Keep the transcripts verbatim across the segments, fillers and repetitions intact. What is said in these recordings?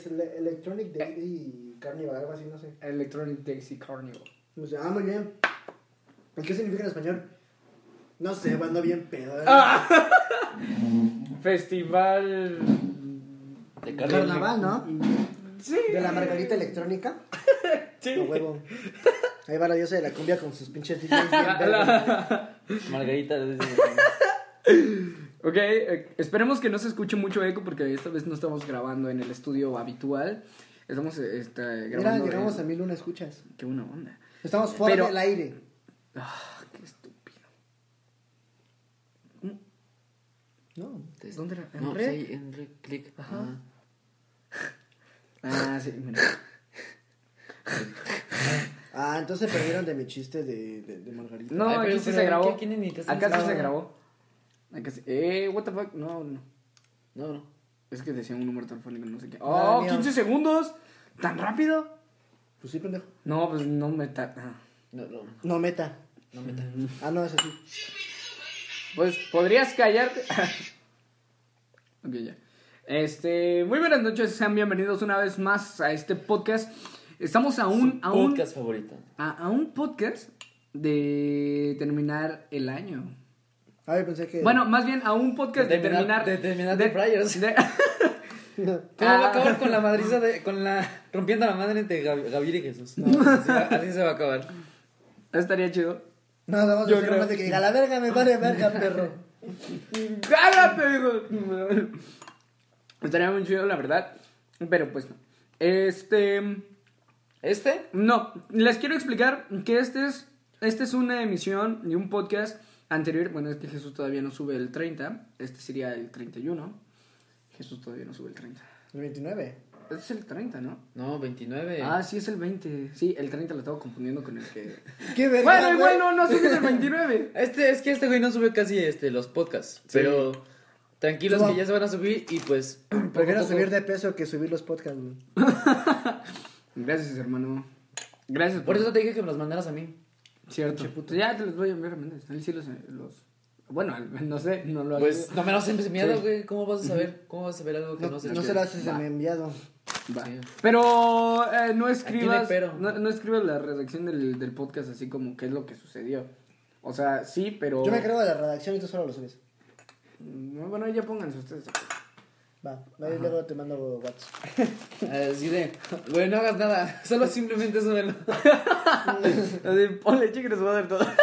Le- Electronic Daisy Carnival, algo así, no sé. Electronic Daisy Carnival. No sé, ah, muy bien. ¿Qué significa en español? No sé, ando bien pedo. ¿eh? Festival De Carnaval, ¿no? Sí. De la margarita electrónica. Sí. No huevo. Ahí va la diosa de la cumbia con sus pinches D Js bien verga. Margarita. Ok, eh, esperemos que no se escuche mucho eco porque esta vez no estamos grabando en el estudio habitual. Estamos eh, este, Mira, grabando. llegamos en... a mil una escuchas. Qué buena onda. Estamos fuera Pero- del aire. Ah, qué estúpido. No. ¿Dónde era? ¿En No, red? sí, en red, click. Ajá. Ah. Ah, sí, mira. Ah, entonces se perdieron de mi chiste de, de, de margarita. No, Ay, aquí pero- sí pero se grabó. aquí- aquí ni te estás Acá sí se grabando. grabó. Acá sí. Eh, what the fuck. No, no. No, no. Es que decía un número telefónico, no sé qué. Ah, ¡Oh, mío. quince segundos! ¿Tan rápido? Pues sí, pendejo. No, pues no me... Ta... ah. No, no. No meta. No me Ah, no, es así. Pues, ¿podrías callarte? Ok, ya. Este, muy buenas noches, sean bienvenidos una vez más a este podcast. Estamos a un, a un, podcast favorito. a, a un podcast de terminar el año. Ah, yo pensé que. Bueno, más bien a un podcast de, De terminar- terminar... de terminar de Friars. de- ¿Cómo va a Ah. acabar con la madriza de, con la rompiendo la madre entre Gav- Gabriel y Jesús? No, así, va- así se va a acabar. Estaría chido. No, vamos Yo a hacer creo. más de que diga, la verga me vale verga, perro. ¡Cállate, hijo! Estaría muy chido, la verdad. Pero pues no. Este... ¿Este? No, les quiero explicar que este es, este es una emisión de un podcast anterior. Bueno, es que Jesús todavía no sube el treinta. Este sería el treinta y uno. Jesús todavía no sube el treinta. El veintinueve. Este es el treinta, ¿no? No, veintinueve. Ah, sí, es el veinte. Sí, el treinta lo estaba confundiendo con el que... ¿Qué verga? Bueno, igual güey? no, no sube el veintinueve. Este, es que este güey no sube casi este, los podcasts. Pero tranquilos No. que ya se van a subir y pues. Prefiero poco a poco- subir de peso que subir los podcasts, güey. Gracias, hermano. Gracias Por eso te dije que me los mandaras a mí. Cierto. Ya te los voy a enviar a Méndez. Él sí los... los... Bueno, no sé, no lo Pues hago. no me los sientes miedo, Sí. güey. ¿Cómo vas a saber? ¿Cómo vas a saber algo que no, No, se no se lo haces Va. a mi enviado. Va. Sí. Pero eh, no Aquí escribas no hay pero. no, no escribas la redacción del, del podcast así como qué es lo que sucedió. O sea, sí, pero... Yo me creo de la redacción y tú solo lo subes. No, bueno, ya pónganse ustedes. Va, ahí luego te mando WhatsApp. Así de, güey, no hagas nada. Solo simplemente súbelo. Así, ponle chicle su madre todo.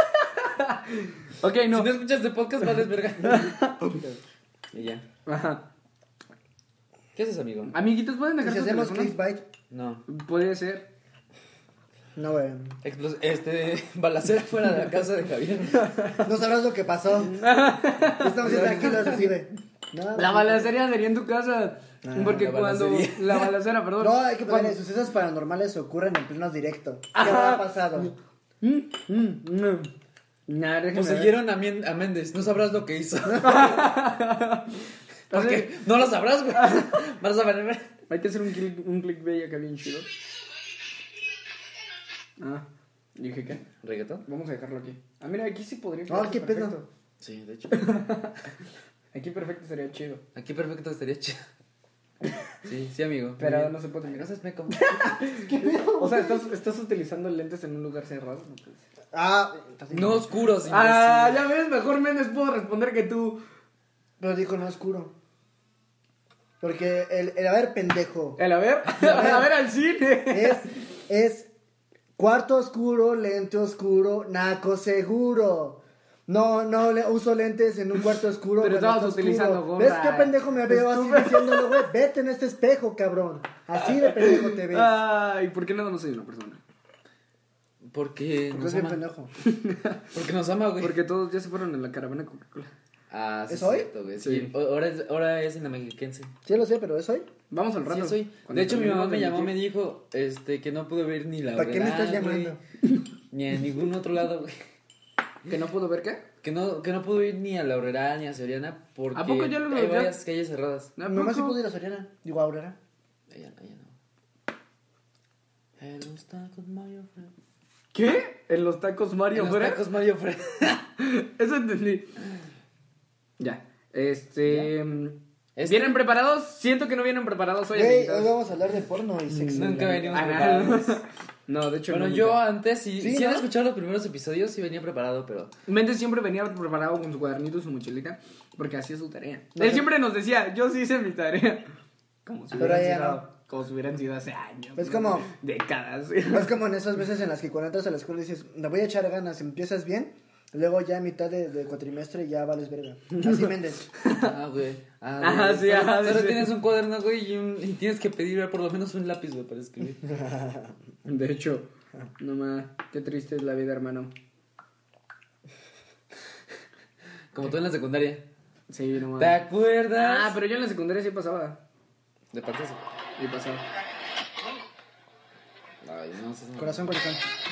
Ok, no. Si no escuchas de podcast, vales verga. Y ya. Ajá. ¿Qué haces, amigo? Amiguitos, ¿pueden ¿Y dejar si su hacemos teléfono? clickbait? No. Podría ser. No, güey. Explos- este, balacera fuera de la casa de Javier. No sabrás lo que pasó. Estamos bien tranquilos así de. No, La balacería sería en tu casa. Ah, porque la cuando... balacería. La balacera, perdón. No, hay que poner Cuando- sucesos paranormales ocurren en pleno directo. ¿Qué Ajá. habrá pasado? Mm, mm, mm. Nah, déjame ver. Consiguieron a, Mien- a Méndez. No sabrás lo que hizo. Porque no lo sabrás, güey. Vas a ver. Hay que hacer un, click, un clickbait acá bien chido. Ah, dije que. ¿Reggaetón? Vamos a dejarlo aquí. Ah, mira, aquí sí podría. Ah, quedarse qué pedo. perfecto. Sí, de hecho. Aquí perfecto sería chido. Aquí perfecto estaría chido. Sí, sí, amigo. Pero Muy bien. no se puede mirar. Gracias, Meco. ¿Qué pedo? O sea, estás, estás utilizando lentes en un lugar cerrado. No, puede ser. Ah, No oscuros, Ah, imbécil. ya ves, mejor Méndez puedo responder que tú. pero dijo no oscuro. Porque el, el a ver, pendejo. El a ver, a ver al cine. Es, es cuarto oscuro, lente oscuro, naco seguro. No, no le, uso lentes en un cuarto oscuro. Pero cuando estabas está utilizando oscuro. gorra. ¿Ves qué pendejo me veo así Estúpido. diciéndolo, güey? Vete en este espejo, cabrón. Así de pendejo te ves. Ay, ¿por qué nada más soy una persona? Porque Porque nos es bien ama. pendejo. Porque nos ama, güey. Porque todos ya se fueron en la caravana Coca-Cola. Ah, sí, ¿Es hoy? cierto, güey. Sí. Sí. O- Ahora es, ahora es en la mexiquense. Sí lo sé, pero ¿es hoy? Vamos al Sí, rato. es hoy. Cuando De hecho, mi terminemos mamá me de llamó, me emitir. dijo este, que no pudo ver ni la ¿Para qué me estás Aurora, güey, llamando? ni a ningún otro lado, güey. ¿Que no pudo ver qué? Que no, que no pudo ir ni a la Aurora ni a Soriana porque ¿A poco ya lo- hay ya? varias calles cerradas. ¿A Mi mamá sí poco? pudo ir a Soriana. Digo, a Aurora. Ella, ella no. Hello, tacos Mario Fred. ¿Qué? ¿En los tacos Mario En los Fred? tacos Mario Fred. Eso entendí. Ya. Este. ¿Ya? mm, Este- ¿Vienen preparados? Siento que no vienen preparados hoy, Güey, amiguitos. hoy vamos a hablar de porno y sexo. Nunca venimos Ah, preparados. No, de hecho Bueno, no, yo nunca. antes, si, Sí, si han ¿no? escuchado los primeros episodios, sí venía preparado, pero... Méndez siempre venía preparado con su cuadernito y su mochilita porque hacía su tarea. No Él sé. siempre nos decía, yo sí hice mi tarea. Como si Pero hubieran ella sido, no. como si hubieran sido hace años. Es ¿no? como- Décadas. Es como en esas veces en las que cuando entras a la escuela dices, le voy a echar ganas, empiezas bien, luego ya a mitad de, de cuatrimestre ya vales verga. Así Méndez. Ah, güey. Ah, Ajá, güey. sí, Solo- ajá, Solo sí. tienes un cuaderno, güey, y, un- y tienes que pedir por lo menos un lápiz, güey, para escribir. De hecho, no más, qué triste es la vida, hermano. Como tú en la secundaria. Sí, no más. ¿Te acuerdas? Ah, pero yo en la secundaria sí pasaba. De partazo. Sí pasaba. Ay, no, eso es una- Corazón, corazón.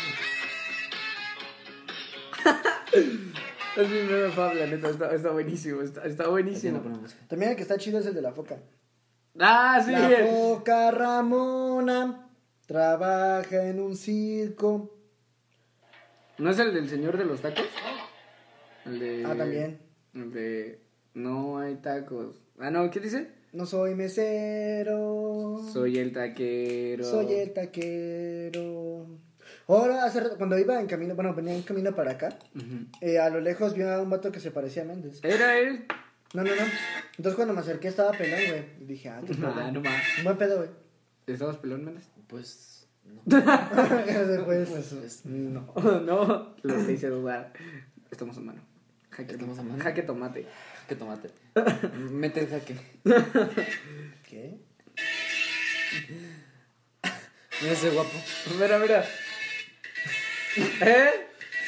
Es mi meme fab, la neta, está, está buenísimo, está, está Aquí buenísimo. no ponemos música. También el que está chido es el de la foca. Ah, sí. La foca Ramona trabaja en un circo. ¿No es el del señor de los tacos? El de... Ah, también. El de... No hay tacos. Ah, no, ¿qué dice? No soy mesero. Soy el taquero. Soy el taquero. Ahora, hace rato, cuando iba en camino, bueno, venía en camino para acá, Ujú. eh, a lo lejos vi a un vato que se parecía a Méndez. Era él. No, no, no. Entonces cuando me acerqué estaba pelón, güey. Y dije, ah, qué pedo. Ah, no más. Un buen pedo, güey. ¿Estabas pelón, Méndez? Pues, no. Después, Pues, No, no. Lo hice dudar. Estamos a mano. Jaque, Estamos a mano. Jaque tomate. que tomate. Mete el jaque. ¿qué? Mira ese guapo. Mira, mira. ¿Eh?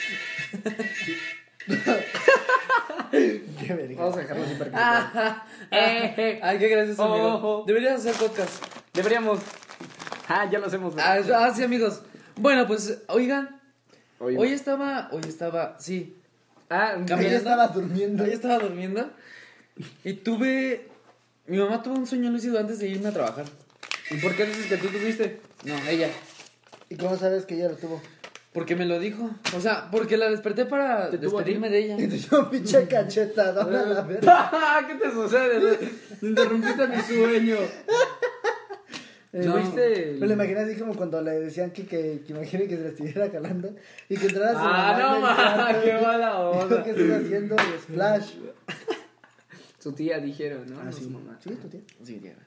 Qué verga. Vamos a dejarlo así para que... Ah, Eh, eh. Ay, qué gracioso, amigo. Ojo. Deberías hacer podcast. Deberíamos... Ah, ya lo hacemos. Ah, ¿verdad? ah, sí, amigos. Bueno, pues, oigan. Oye, Hoy estaba, hoy estaba, sí. Ah, Ella Cambiando. estaba durmiendo. Hoy estaba durmiendo. Y tuve. Mi mamá tuvo un sueño lúcido antes de irme a trabajar. ¿y por qué dices que tú tuviste? No, ella. ¿Y cómo sabes que ella lo tuvo? Porque me lo dijo. O sea, porque la desperté para ¿Te tuvo a ti? despedirme de ella. Y te dio un pinche cachetadona a la verga. ¿Qué te sucede? Interrumpiste mi sueño. Eh, No. ¿Viste? el- Me lo imaginé así como cuando le decían que, que, que imagine que se la estuviera jalando y que entrara su Ah, mamá no, en el ma, cuarto, qué y- mala y onda. lo que estoy haciendo el splash. Su tía dijeron, ¿no? Ah, No sí. su mamá. Sí, tu tía. Sí, tía.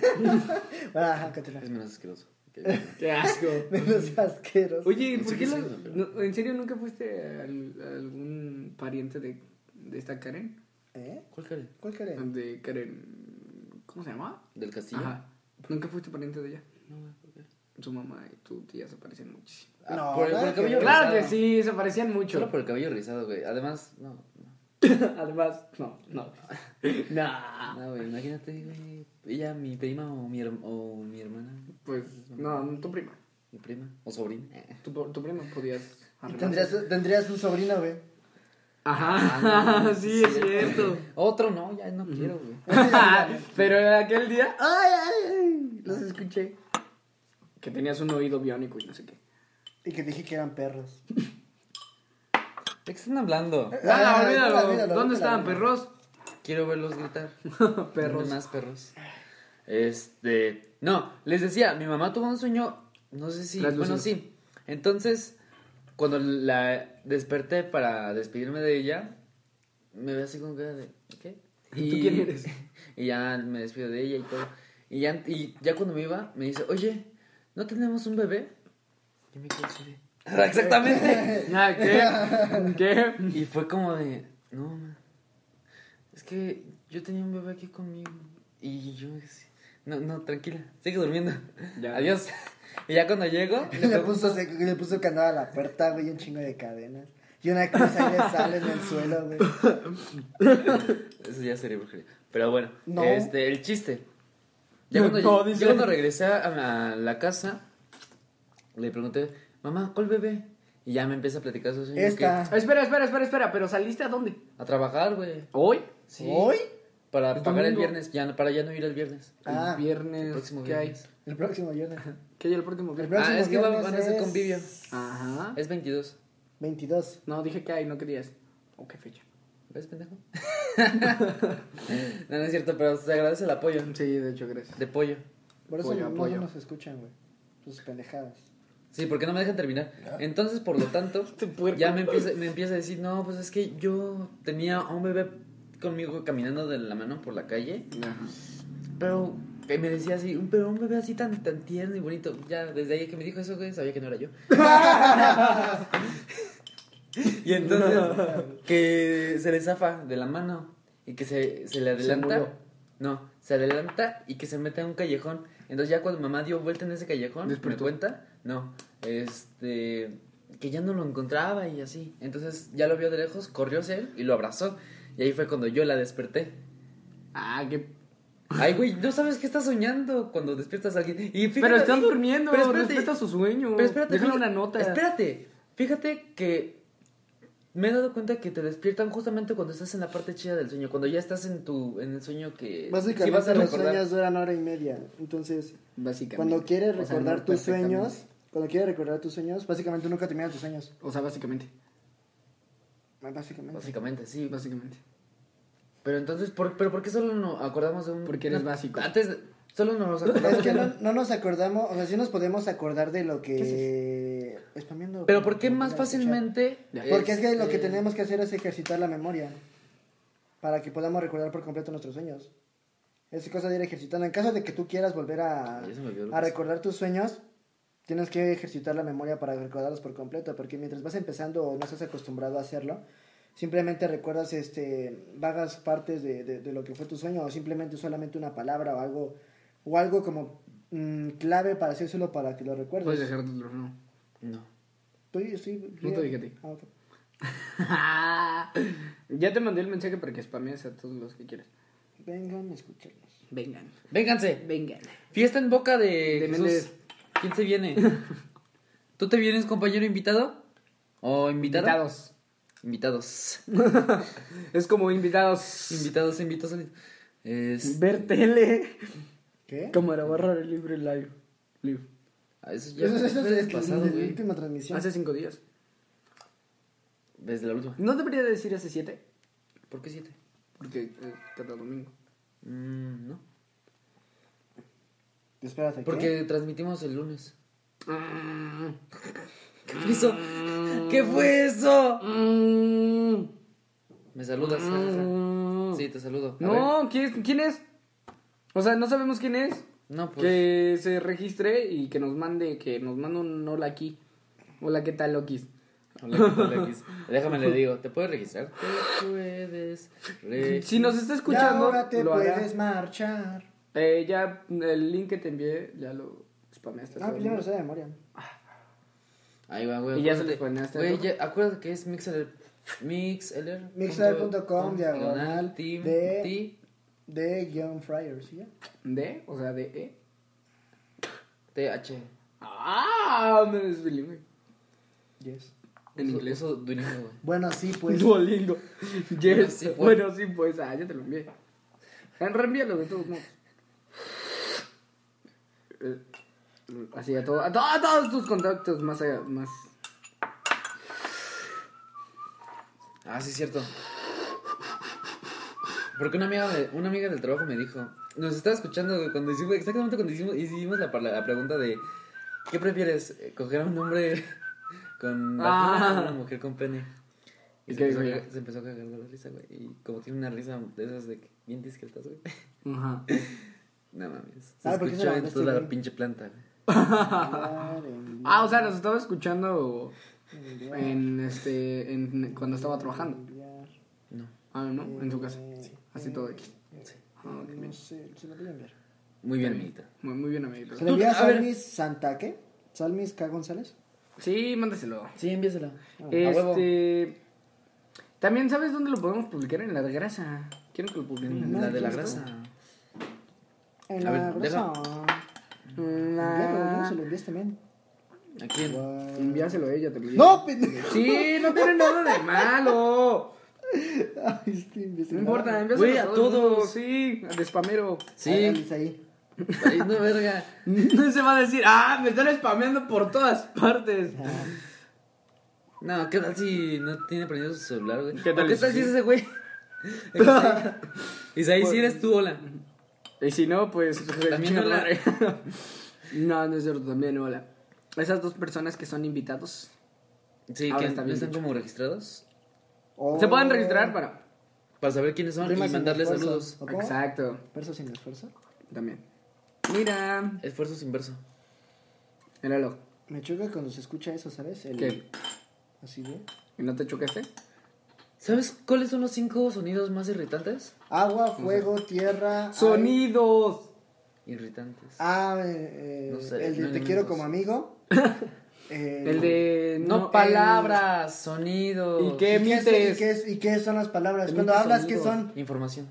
Ah, ajá, cacheta. Es menos asqueroso. Ok. Qué asco. Menos asqueros. Oye, No ¿por sé qué qué lo- es eso, pero- no, ¿en serio nunca fuiste a, al- a algún pariente de, de esta Karen? ¿Eh? ¿Cuál cara? ¿Cuál Karen? De Karen... ¿Cómo se llama? ¿Del castillo? Ajá. ¿Nunca fuiste pariente de ella? No, güey, ¿por qué? Su mamá y tu tía se parecen muchísimo. Ah, No, por, el- nada por el que cabello ver. Claro que rizado. sí, se parecían mucho. Solo por el cabello rizado, güey. Además, no, no. Además, no, no. No. No, güey, imagínate, güey. Ella, mi prima o mi, herm- o mi hermana. Pues, no, tu prima. Mi prima. O sobrina. Eh. Tu, tu prima podías arreglar. Tendrías, tendrías un sobrino, güey. Ajá, sí, es cierto. Otro no, ya no quiero, güey. Pero aquel día, ay, ay, ay, los escuché. Que tenías un oído biónico y no sé qué. Y que dije que eran perros. ¿De qué están hablando? Ah, Ah, olvídalo. olvídalo, olvídalo, ¿Dónde olvídalo. estaban, perros? Quiero verlos gritar. Perros. Más perros. Este. No, les decía, mi mamá tuvo un sueño. No sé si. Translúcido. Bueno, sí. Entonces, cuando la desperté para despedirme de ella, me ve así con cara de. ¿Qué? ¿Y tú quién eres? Y ya me despido de ella y todo. Y ya, y ya cuando me iba, me dice, oye, ¿no tenemos un bebé? Yo me quedé así de. Exactamente. Ah, ¿qué? ¿Qué? Y fue como de, no, ma, es que yo tenía un bebé aquí conmigo. Y yo, no, no, tranquila, sigue durmiendo. Ya. Adiós. Y ya cuando llego, le Le pregunto, puso, se- le puso candado a la puerta, güey, un chingo de cadenas. Y una cruz ahí le sale en el suelo, güey. eso ya sería brujería. Pero bueno, No. este, el chiste. Ya cuando, No, ya dice. cuando regresé a, a la casa, le pregunté, mamá, ¿cuál bebé? Y ya me empieza a platicar su sueño. Esta. Ah, espera, espera, espera, espera. ¿Pero saliste a dónde? que- A trabajar, güey. ¿Hoy? Sí. ¿Hoy? Para El pagar el domingo. viernes, ya, para ya no ir el viernes. Ah, el viernes. el próximo ¿Qué hay? viernes. El próximo viernes. ¿Qué hay el próximo El viernes? próximo Ah, es que va- viernes van a hacer es convivio. Ajá. Es veintidós. veintidós. No, dije que hay, no querías. ¿O qué fecha? ¿Ves, pendejo? No, no es cierto, pero se agradece el apoyo. Sí, de hecho, gracias. De pollo. Por eso Pollo, no, pollo. no nos escuchan, güey. Sus pendejadas. Sí, porque no me dejan terminar. Entonces, por lo tanto, ya me empieza, me empieza a decir, no, pues es que yo tenía a un bebé conmigo caminando de la mano por la calle. Ajá. Pero que me decía así, un, pero un bebé así tan, tan tierno y bonito. Ya, desde ahí que me dijo eso, güey, sabía que no era yo. Y entonces, que se le zafa de la mano y que se, se le Se murió. adelanta. No, se adelanta y que se mete en un callejón. Entonces ya cuando mamá dio vuelta en ese callejón, ¿Despertó? me cuenta, no, este, que ya no lo encontraba y así. Entonces ya lo vio de lejos, corrió hacia él y lo abrazó. Y ahí fue cuando yo la desperté. Ah, qué... Ay, güey, no sabes qué estás soñando cuando despiertas a alguien. Y fíjate, Pero están y- durmiendo, pero espérate, respeta su sueño. Pero espérate, Déjale fíjate- una nota. Espérate, fíjate que me he dado cuenta que te despiertan justamente cuando estás en la parte chida del sueño, cuando ya estás en tu en el sueño que Básicamente sí vas a los recordar. sueños duran hora y media. Entonces, Básicamente. cuando quieres O sea, recordar no tus perfectamente. sueños, cuando quieres recordar tus sueños, básicamente nunca terminas tus sueños. O sea, básicamente. Básicamente. Básicamente, sí. Básicamente. Pero entonces, ¿por, pero ¿por qué solo nos acordamos de un...? Porque eres una- básico. Antes, solo nos acordamos Es que de no, un- no nos acordamos, o sea, sí nos podemos acordar de lo que... Spameando. Pero ¿por qué Para más escuchar. fácilmente...? Ya. Porque es que lo que este, tenemos que hacer es ejercitar la memoria para que podamos recordar por completo nuestros sueños. Es cosa de ir ejercitando. En caso de que tú quieras volver a, Ya se me olvidó lo a que recordar tus sueños, tienes que ejercitar la memoria para recordarlos por completo. Porque mientras vas empezando o no estás acostumbrado a hacerlo, simplemente recuerdas este, vagas partes de, de, de lo que fue tu sueño o simplemente solamente una palabra o algo, o algo como mm, clave para hacérselo para que lo recuerdes. Puedes dejar tu teléfono. No. Estoy- estoy- No te dije a ti. Ah, ok. Ya te mandé el mensaje para que spamees a todos los que quieras. Vengan a escucharnos. Vengan. Vénganse. Vengan. Fiesta en boca de, De Jesús. Méndez. ¿Quién se viene? ¿Tú te vienes, compañero invitado? ¿O invitada? Invitados. Invitados. Es como invitados. Invitados, invitados. Es... Ver tele. ¿Qué? Cámara, borrar el libro live. Live. Ah, eso ya Eso, eso, eso fue es pasado, la güey. última transmisión. Hace cinco días. Desde la última. ¿No debería decir hace siete? ¿Por qué siete? Porque eh, cada domingo. Mm, no. Espérate, ¿qué? Porque transmitimos el lunes. Mm. ¿Qué fue eso? ¿Qué fue eso? Mm. Me saludas. jajaja. Mm. Sí, te saludo. A ver. No, ¿quién es? ¿quién es? O sea, no sabemos quién es. No, pues. Que se registre y que nos mande, que nos mande un hola aquí. Hola, ¿qué tal, Lokis? Hola, ¿qué tal, X? Déjame le digo, ¿te puedes registrar? Te puedes registrar. Si nos está Y escuchando, ahora te lo hará. puedes marchar. Eh, ya el link que te envié, ya lo spameaste. a Ah, todo pues el ya me lo mundo. sé de memoria. Ahí va, güey. Y ya se acuérdate. les planeaste Güey, todo. ya, acuérdate que es Mixler. Mixler. Mixler punto com, diagonal, Team. de- T. De John Fryer, ¿sí? ¿De? O sea, de E. T. H. Ah, me desbilingüe. Yes. En Uso- inglés. uso Duolingo, güey. Bueno, sí, pues. Duolingo. Yes. Bueno, sí, pues. Bueno, sí, pues. Ah, ya te lo envié. Eh, Reenvíalo de todos modos. Eh, Así a, todo, a, to- a todos tus contactos más allá, más. Ah, sí, es cierto. Porque una amiga, me- una amiga del trabajo me dijo, nos estaba escuchando güey, cuando hicimos, exactamente cuando hicimos, hicimos la, parla- la pregunta de, ¿qué prefieres? eh, ¿Coger a un hombre con vagina o Ah. una mujer con pene? Y ¿Y se qué empezó, a dijo cagar, se empezó a cagar de la risa, güey. Y como tiene una risa de esas de que bien discretas, güey. Ajá. No mames. Se Ah, ¿por qué se escuchó la en mandaste, toda la güey? pinche planta, güey. Ah, o sea, nos estaba escuchando en este en cuando estaba trabajando. No. Ah, no, en su casa. Así todo X. Sí. Ah, ok, No bien. sé, se lo voy a enviar. Muy bien, amiguita. Muy, muy bien, amiguito. ¿Se lo envía a a ver. Salmis Santaque? ¿Salmis K. González? Sí, mándaselo. Sí, envíasela. Ah, A huevo. Este. También, ¿sabes dónde lo podemos publicar? En la de grasa. ¿Quieren que lo publiquen? La de la ¿qué es grasa. En A la ver, grasa. Envíalo, ¿no? Se lo La... envías también. ¿A quién? Guau. Envíaselo a ella, te lo digo. ¡No, pendejo! Sí, no tiene nada de malo. Ay, este imbécil. No importa, envíaselo Güey, a todo el mundo. todos. Sí, de spamero. Sí. Ahí, Alice, ahí. Ay, no, verga. No se va a decir, ah, me están spameando por todas partes. Ah. No, ¿qué tal si no tiene prendido su celular, güey? ¿Qué ¿O tal ¿Qué si tal si sí? es ese güey? Isaí, si eres tú, hola. Y si no, pues... También chinga tu hola. madre. No, no es cierto, también hola. Esas dos personas que son invitados... Sí, Ahora que está no bien están dicho. como registrados. O- Se pueden registrar para... Para saber quiénes son Rimas y sin mandarles esfuerzo. saludos. ¿O cómo? Exacto, Verso sin esfuerzo. también. Mira, Esfuerzos inverso. míralo. Me choca cuando se escucha eso, ¿sabes? El- ¿Qué? Así de... ¿Y no te chocaste? ¿Sabes cuáles son los cinco sonidos más irritantes? Agua, fuego, tierra... ¡Sonidos! Irritantes. Ah, eh, No sé, el de no te elementos. quiero como amigo. Eh, El de... No, palabras, sonidos. ¿Y qué? ¿Y qué, es- emites? y qué es- ¿Y qué son las palabras? Emites Cuando hablas, ¿qué sonidos. son? Información.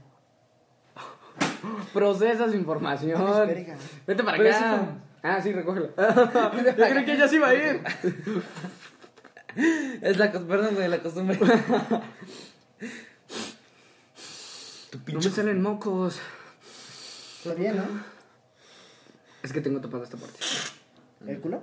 Procesas información. Vales verga. Vete para Pero acá. eso como- Ah, sí, recógelo. Yo creo que ella sí iba a ir. Es la cos- perdón, güey, la costumbre. Tu No me salen mocos. Está bien, ¿no? Es que tengo tapada esta parte. ¿El culo?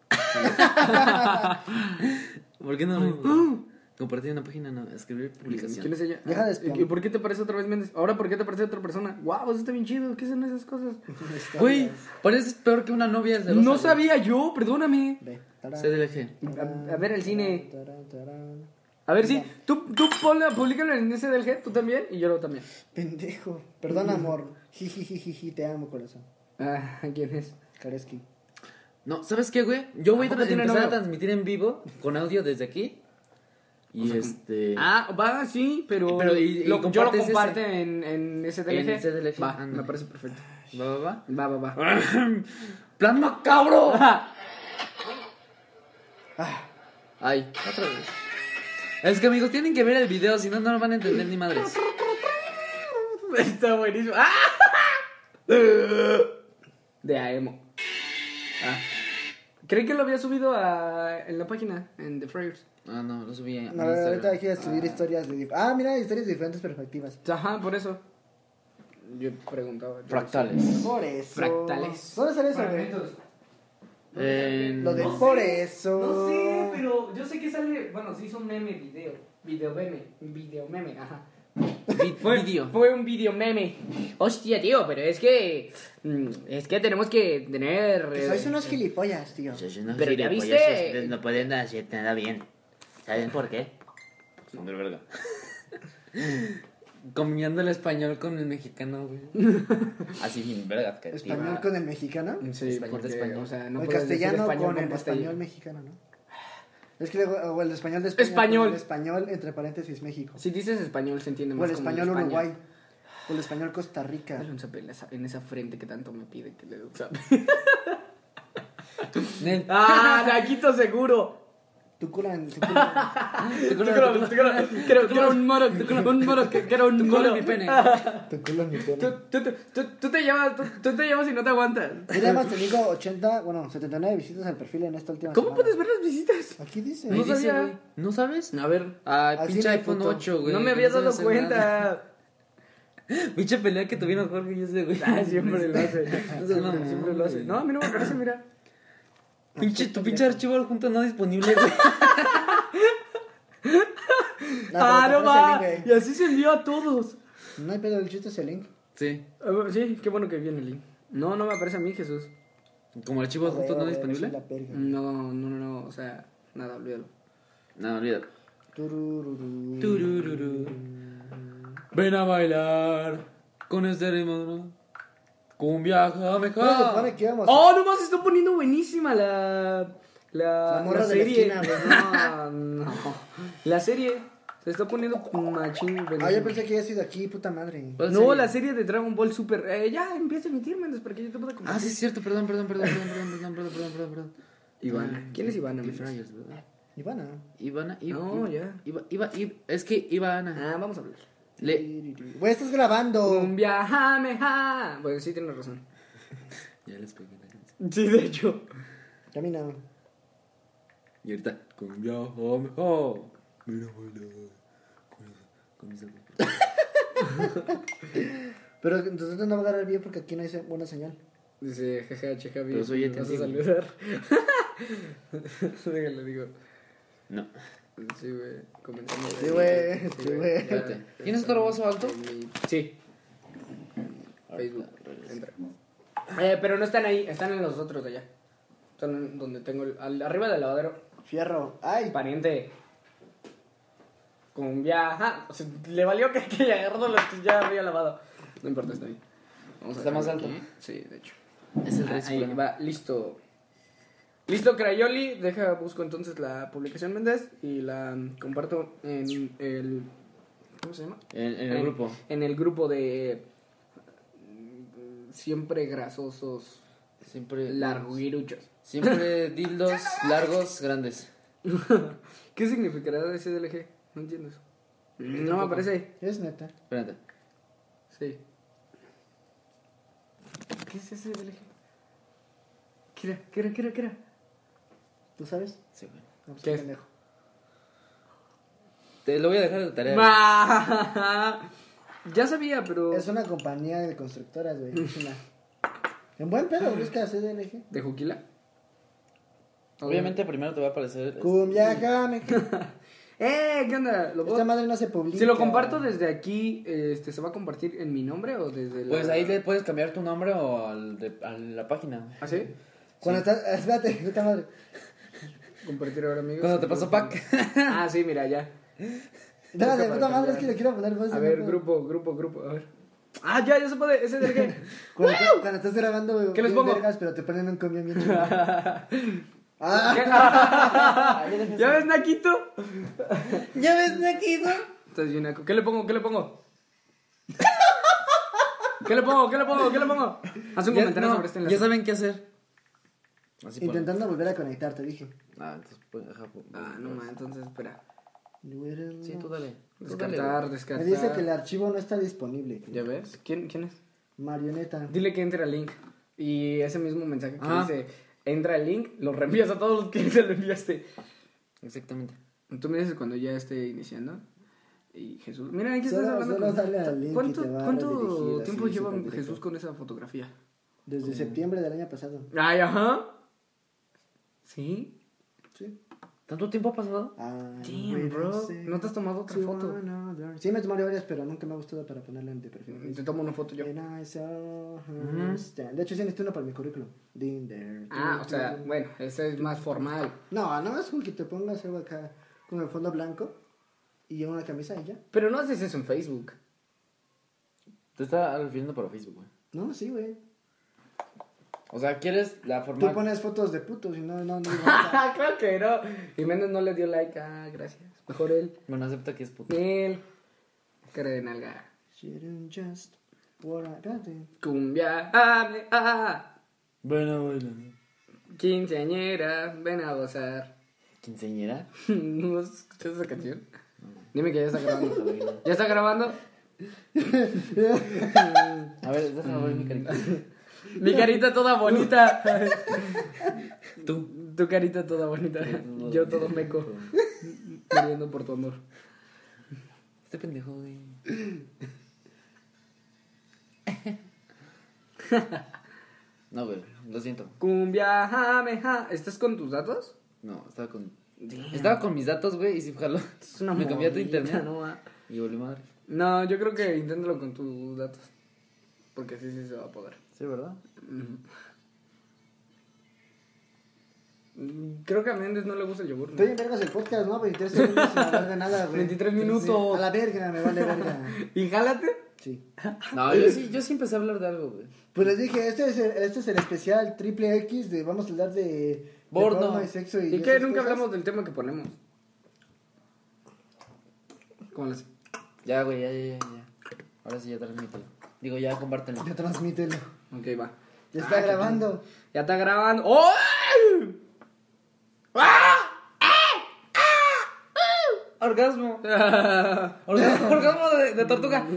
¿Por qué no? no? Compartir una página, no. Escribir publicación. ¿Quién es ella? Deja de Ah, espiar. ¿Y por qué te parece otra vez Méndez? Ahora, ¿por qué te parece otra persona? Guau, eso está bien chido. ¿Qué son esas cosas? Güey, pareces peor que una novia de No sabía yo, perdóname. Ve. Tarán, C D L G. A, a ver el cine. tarán, tarán. A ver, sí. Tú, tú ponla, públicalo en ese del G, tú también y yo lo también. Pendejo. Perdón, amor. Jijijijiji, te amo, corazón. Ah, ¿quién es? Kareski. No, ¿sabes qué, güey? Yo voy a ¿A poco tra- tiene empezar a novio? transmitir en vivo con audio desde aquí. Y este. Ah, va, sí, pero, Pero, ¿y- y lo- yo lo compartes comparte ese? en, en ese D L G. En C D L G, Va, anda. me parece perfecto. ¿Va, va, va? Va, va, va. ¡Plan macabro! Ah, Ay, otra vez. Es que, amigos, tienen que ver el video, si no, no lo van a entender ni madres. Está buenísimo. ¡Ah! De Aemo. Ah. Creí que lo había subido a, en la página, en The Frayers. Ah, no, lo subí a no, a ver, ahorita Instagram. hay que subir historias de... dif- Ah, mira, historias de diferentes perspectivas. Ajá, por eso. Yo preguntaba. yo Fractales. Por eso. Fractales. ¿Dónde sale eso, güey? Fragmentos. En- Lo de No por sé, eso. No sé, pero yo sé que sale. Bueno, se hizo un meme video. Video meme. Video meme, ajá. Vi- Fue, Video. fue un video meme. Hostia, tío, pero es que. mm, Es que tenemos que tener. Que eh, sois unos gilipollas, tío. Pero ya viste- No pueden hacer nada bien. ¿Saben por qué? Son de verga. Combinando el español con el mexicano, güey. Así bien, verga. que Español tira. con el mexicano. Sí, Español de porque, español. o sea, no o el puedes decir castellano español con el castellano. español mexicano, ¿no? Es que luego, o el español de España Español. con el español, entre paréntesis, México. Si dices español se entiende O más el como español España. Uruguay. O el español Costa Rica. Dale un zape en esa, en esa frente que tanto me pide que le dé un zape. Nel. ¡Ah, Naquito seguro! Tu culo en... Tu culo en- Tú creo, tú creo, creo, quiero un moro, un moro, que quiero un Tu moro. culo en mi pene. tu culo en mi Tú, pene. tú, tú, tú, tú te llamas, tú, tú te llamas y no te aguantas. Mira, hemos tenido ochenta, bueno, setenta y nueve visitas al perfil en esta última ¿Cómo semana. puedes ver las visitas? Aquí dice. Ahí No dice, sabía. güey. ¿No sabes? A ver. Ay, Así pinche me iPhone puto. ocho, güey. No me que había dado sabes hacer nada. cuenta. Pinche pelea que tuvieron Jorge y ese, güey. Ah, siempre lo hace. No seas mamón, Siempre lo hace. güey. No, a mí no me parece, mira. Pinche, tu pinche archivo adjunto no disponible, güey. No, Ah, pero no te va. aparece el link, Y así se envió a todos. güey. No hay pedo, el chiste es el link. Sí. A ver, sí, qué bueno que viene el link. No, no me aparece a mí, Jesús. Como archivo adjunto Güey, no güey, disponible. soy la perga. No, no, no, no, o sea, nada, olvídalo. No, olvídalo. Turururu. Turururu. Ven a bailar con este ritmo, ¿no? Cumbia jameja. ¿Cómo se supone que íbamos? Oh, nomás se está poniendo buenísima la. La, La morra de la serie. esquina, güey. No, no. La serie se está poniendo machín. Ah, buenísima. yo pensé que había sido aquí, puta madre. ¿Cuál No, serie? la serie de Dragon Ball Super. Eh, ya empieza a emitir, Mendes, para que yo te pueda Ah, compartir. sí, es cierto, perdón, perdón, perdón, perdón, perdón, perdón, perdón, perdón, perdón, perdón. Ivana. ¿Quién es Ivana, The Mendes? Friars, ¿verdad? Ivana. Ivana, Iv- No, Iv- ya. Iva, Iva, Iv- es que Ivana. Ah, vamos a hablar. Le... Güey, estás grabando. Cumbia jameja. Bueno, sí, tienes razón. Ya les pegué la canción. Sí, de hecho. Camina. Y ahorita, cumbia jameja. Mira, baila. Con esa- con esa- Pero entonces no va a agarrar bien porque aquí no hay se- buena señal. Dice, jaja, che, Javi. Pero soy ¿me vas a entendible. saludar? Déjale, digo. No. Sí, güey. Comenzamos. Sí, güey. Sí, güey. Espérate. ¿Tienes otro vaso alto? Sí. Facebook. Entra. Eh, pero no están ahí, están en los otros de allá. Están en donde tengo el, al- arriba del lavadero. Fierro. Ay. Pariente. Cumbia. Ajá. O sea, le valió que, que agarró los que ya había lavado. No importa, está bien. Vamos a Está más dejarlo alto. aquí. Sí, de hecho. Es el Ah, rey ahí supremo. va, listo. Listo, Crayoli. Deja, busco entonces la publicación Méndez y la mm, comparto en el. ¿Cómo se llama? En, en el grupo. En el grupo de. mm, Siempre grasosos, Siempre. larguiruchos. Siempre dildos largos, grandes. ¿Qué significará ese D L G? No entiendo eso. No me aparece. Es neta. Espérate. Sí. ¿Qué es ese D L G? ¿Qué era? ¿Qué era? ¿Qué era? ¿Qué era? ¿Tú sabes? Sí, güey. No, pues ¿Qué qué es? pendejo. Te lo voy a dejar de tarea. Ma- Ya sabía, pero. Es una compañía de constructoras, güey. En buen pedo, busca C D L G. ¿De Juquila? Obviamente primero te va a aparecer. Cumbia, jame. ¡Eh! ¿Qué onda? ¿Lo puedo- Esta madre no se publica. Si lo comparto desde aquí, este, ¿se va a compartir en mi nombre o desde la... Pues ahí le puedes cambiar tu nombre o al de, a la página. güey. ¿Ah, sí? Cuando estás. Espérate, puta madre. Compartir ahora, amigos. Cuando te pasó pack. Ah, sí, mira, ya. Espérate, Para puta madre, es cambiar. que le quiero poner voz. A y ver, no puedo. grupo, grupo, grupo, a ver. Ah, ya, ya se puede, ese del qué. Cuando, cuando estás grabando, ¿Qué les bien pongo? vergas, pero te ponen un comión bien chido. Ah, ¿Ya ves, Naquito? ¿Ya ves, Naquito? Estás bien, Naco. ¿Qué le pongo? ¿Qué le pongo? ¿Qué le pongo? ¿Qué le pongo? ¿Qué le pongo? Haz un Ya, comentario no, sobre este enlace. ya saben qué hacer. Así pon- intentando volver a conectar, te dije. Ah, entonces pues, deja, pues, Ah, no, ma, entonces, espera. Sí, tú dale. Tú Descartar, dale, Me descartar. dice que el archivo no está disponible. ¿Ya ves? ¿Quién, quién es? Marioneta. Dile que entre al link. Y ese mismo mensaje que Ah. dice, entra al link, lo reenvías a todos los que se lo enviaste. Exactamente. Tú me dices cuando ya esté iniciando. Y Jesús, mira, aquí estás Solo- hablando solo con... dale al link y ¿Cuánto, te va a cuánto redirigir tiempo así, lleva súper directo. Jesús con esa fotografía? Desde septiembre del año pasado. Ay, ajá. ¿Sí? Sí. ¿Tanto tiempo ha pasado? Ah, Damn, bro. ¿No te has tomado otra foto? Sí, me tomaré varias, pero nunca me ha gustado para ponerla en de perfil. Te tomo una foto yo. And I saw her stand. De hecho, sí necesito una para mi currículum. Din there. Ah, o sea, bueno, ese es más formal. No, no, es como que te pongas algo acá con el fondo blanco y una camisa y ya. Pero no haces eso en Facebook. Te está refiriendo para Facebook, güey. No, sí, güey. O sea, ¿quieres la Tú forma? pones fotos de putos y no, no, no digo nada. Ah, claro que no. Jiménez no le dio like. Ah, gracias. Mejor él. Bueno, acepta que es puto. Él. Cara de nalga. Shouldn't just what I- Espérate. Cumbia. Ah, me- ah. Bueno, bueno. Quinceañera. Ven a gozar. ¿Quinceañera? ¿No has escuchado esa canción? Dime que ya está grabando. ¿Ya está grabando? A ver, déjame ver mi carita. Mi carita toda bonita. Tú. Tu carita toda bonita. Yo todo meco. Muriendo por tu amor. Este pendejo, güey. No, güey, lo siento. Cumbia, jame, ja. ¿Estás con tus datos? No, estaba con. Estaba con mis datos, güey, y si jaló. Es una Me cambié a tu morrita, internet. No, va. Y volví madre. No, yo creo que inténtalo con tus datos. Porque sí, sí se va a poder. Sí, ¿verdad? Mm, Creo que a Méndez no le gusta el yogur. ¿no? Estoy en vergas el podcast, ¿no? veintitrés segundos sin hablar de nada, güey. veintitrés minutos. A la verga, me vale verga. ¿Y jálate? Sí. No, yo sí, yo sí empecé a hablar de algo, güey. Pues les dije, este es el, este es el especial triple X de vamos a hablar de, de Porno. porno y sexo y ¿Y qué? esas Nunca cosas. hablamos del tema que ponemos. ¿Cómo les? Ya, güey, ya, ya, ya, ya. Ahora sí, ya transmítelo. Digo, ya compártelo. Ya transmítelo. Ok, va. Ya está Ah, qué grabando. Ya está grabando. ¡Oh! ¡Ah! Orgasmo. Orgasmo, orgasmo de, de tortuga.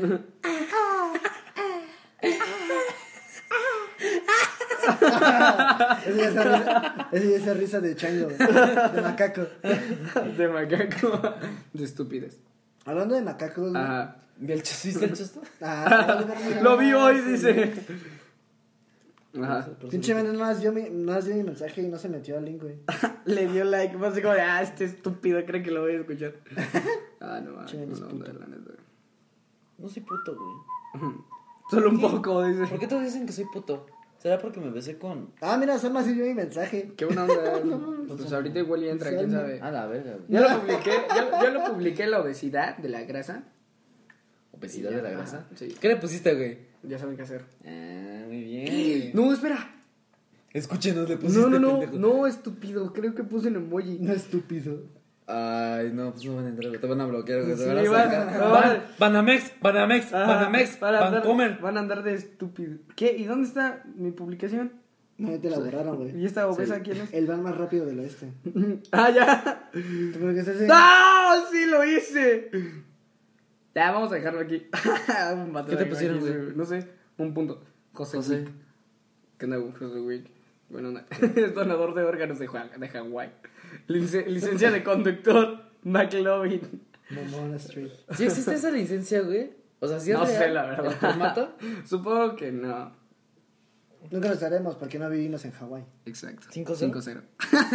Esa ya es esa risa, esa ya es esa risa de chango, de macaco. De macaco. De estupidez. Hablando de macacos, güey. Ajá. ¿Vi el chosto? ¿Viste el chosto? Ah, vale verga. Lo vi hoy, Sí. dice. Ajá. Por eso- Pinche men, no más dio mi, no más dio mi mensaje y no se metió al link, güey. Le dio like, más así como de, ah, este estúpido cree que lo voy a escuchar. Ah, no, Che, no, es no, puto. la neta. No soy puto, güey. Solo un ¿Qué? poco, dice. ¿Por qué todos dicen que soy puto? ¿Será porque me besé con...? Ah, mira, Salma sí dio mi mensaje. Qué buena onda. Pues ahorita igual y entra, quién sabe. A la verga, güey. Ya lo publiqué, ya, ya lo publiqué la obesidad de la grasa. ¿Obesidad Ya, de la ajá, grasa? sí. ¿Qué le pusiste, güey? Ya saben qué hacer. Ah, muy bien, güey. No, espera. Escúchenos, le pusiste, No, no, no, pendejo. no, estúpido. Creo que puse un emoji. No estúpido. Ay, no, pues no van a entrar, güey. Te van a bloquear, güey. Te Sí, van a van- sacar. van- Van- Banamex, Banamex, Ah, Banamex, van a andar- Bancomer. Van a andar de estúpido. ¿Qué? ¿Y dónde está mi publicación? No, te la borraron, ¿Y güey. esta obesa Sí. quién es? El van más rápido del oeste. Ah, ya. ¿Tú por qué estás en- ¡No! ¡Sí lo hice! Ya, vamos a dejarlo aquí. Un vato ¿Qué te de pusieron, aquí, güey? No sé, un punto. José. José. Wick. ¿Qué onda, José Wick? Bueno, no. Es donador de órganos de, Hua- de Hawái. Lic- licencia de conductor, McLovin. Momona Street. ¿Sí existe esa licencia, güey? O sea, ¿sí es No sé, real la verdad. el formato? Supongo que no. Nunca lo sabemos porque no vivimos en Hawái. Exacto. ¿Cinco cero? cinco cero.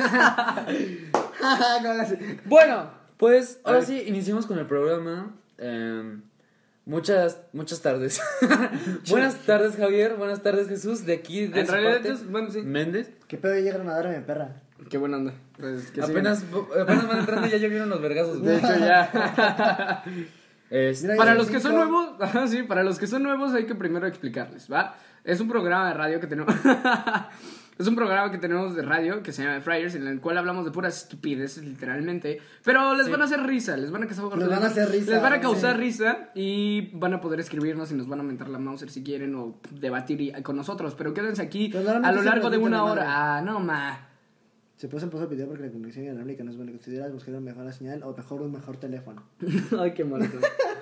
Bueno, pues A ahora ver. sí, iniciamos con el programa. Eh, muchas, muchas tardes. Buenas tardes, Javier. Buenas tardes, Jesús. De aquí, de En su realidad, parte, es- bueno, sí. Méndez. ¿Qué pedo llegaron a darme, perra? Qué buena onda. Pues, que Apenas, apenas van entrando y ya vieron los vergazos. sigan. De güey. hecho, ya. Este, Mira, Para ya los que son cinco. nuevos, ajá, sí, para los que son nuevos hay que primero explicarles, ¿va? Es un programa de radio que tenemos. Es un programa que tenemos de radio que se llama Friars, en el cual hablamos de puras estupideces, literalmente. Pero les Sí. van a hacer risa, les van a causar, Les van a hacer risa, Les van a causar sí. risa y van a poder escribirnos y nos van a mentar la Mauser si quieren o debatir y- con nosotros. Pero quédense aquí Pero normalmente a lo sí largo nos de mentan una la hora. madre. Ah, no, ma. Se puso en pausa el video porque la conexión inalámbrica no es buena. ¿Consideras buscar una mejor señal o mejor un mejor teléfono? Ay, qué malo.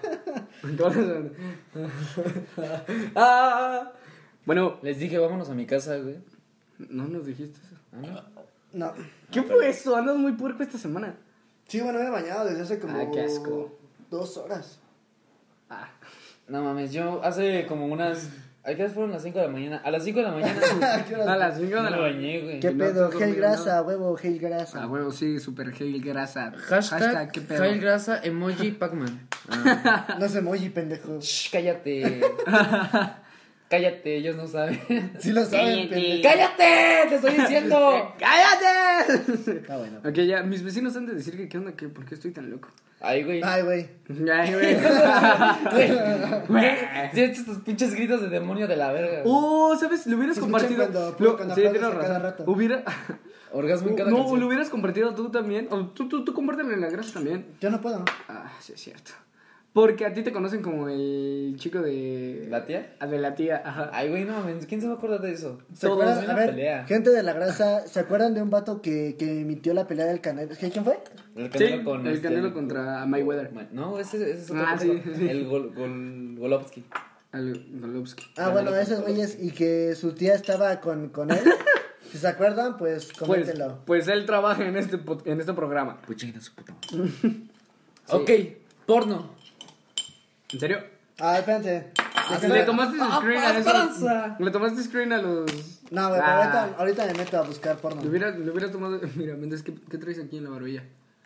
ah, bueno, les dije, vámonos a mi casa, güey. no nos dijiste eso. Ah, no. No. ¿Qué fue eso? Andas muy puerco esta semana. Sí, bueno, me he bañado desde hace como Ah, qué asco. dos horas. Ah. No mames, yo hace como unas... ¿A qué horas fueron las cinco de la mañana? A las cinco de la mañana. ¿Qué horas? A las cinco de No la me bañé, güey. ¿Qué Y no pedo? te has Gel dormido, grasa, huevo, gel grasa. A huevo, sí, super gel grasa. Hashtag, qué pedo. Jail Grasa, emoji, Pac-Man. Ah. No se emoji, pendejo. Shh, cállate. Cállate, ellos no saben. Sí lo saben, Cállate. pendejo. ¡Cállate! ¡Te estoy diciendo! ¡Cállate! Ah, bueno. Ok, ya, mis vecinos han de decir que qué onda, que por qué estoy tan loco. Ay, güey. Ay, güey. Ay, güey. Güey, sí, estos tus pinches gritos de demonio de la verga. güey. Oh, ¿sabes? Lo hubieras Se escuchan compartido. cuando- Lo- cuando sí, aplaudes tienes a cada razón. rato. Hubiera. Orgasmo en cada No, canción. lo hubieras compartido tú también. O tú, tú, tú compártelo en la grasa también. Yo no puedo. Ah, sí, es cierto. Porque a ti te conocen como el chico de. ¿La tía? Ah, de la tía, ajá. Ay, güey, no mames. ¿Quién se va a acordar de eso? ¿Se Todos, acuerdan? es A una ver, pelea. gente de la grasa, ¿se acuerdan de un vato que, que emitió la pelea del Canelo? ¿Quién fue? El Sí, Canelo con el este- Canelo contra Mayweather. Ma- No, ese, ese es otro Ah, pendejo. sí, sí. El gol, gol, Golovsky. Al Golovsky. Ah, bueno, Canelo esos con güeyes y que su tía estaba con, con él. Si se acuerdan, pues Pues, coméntenlo. pues él trabaja en este, pod- en este programa. Pues chinguen a su puta madre. Ok, porno. ¿En serio? Ah, espérense. Si le tomaste screen a eso. Esperanza. Le tomaste screen a los. No, güey, pero Ah. ahorita, ahorita me meto a buscar porno. Le hubieras, le hubieras tomado. Mira, Méndez, ¿qué, ¿qué traes aquí en la barbilla?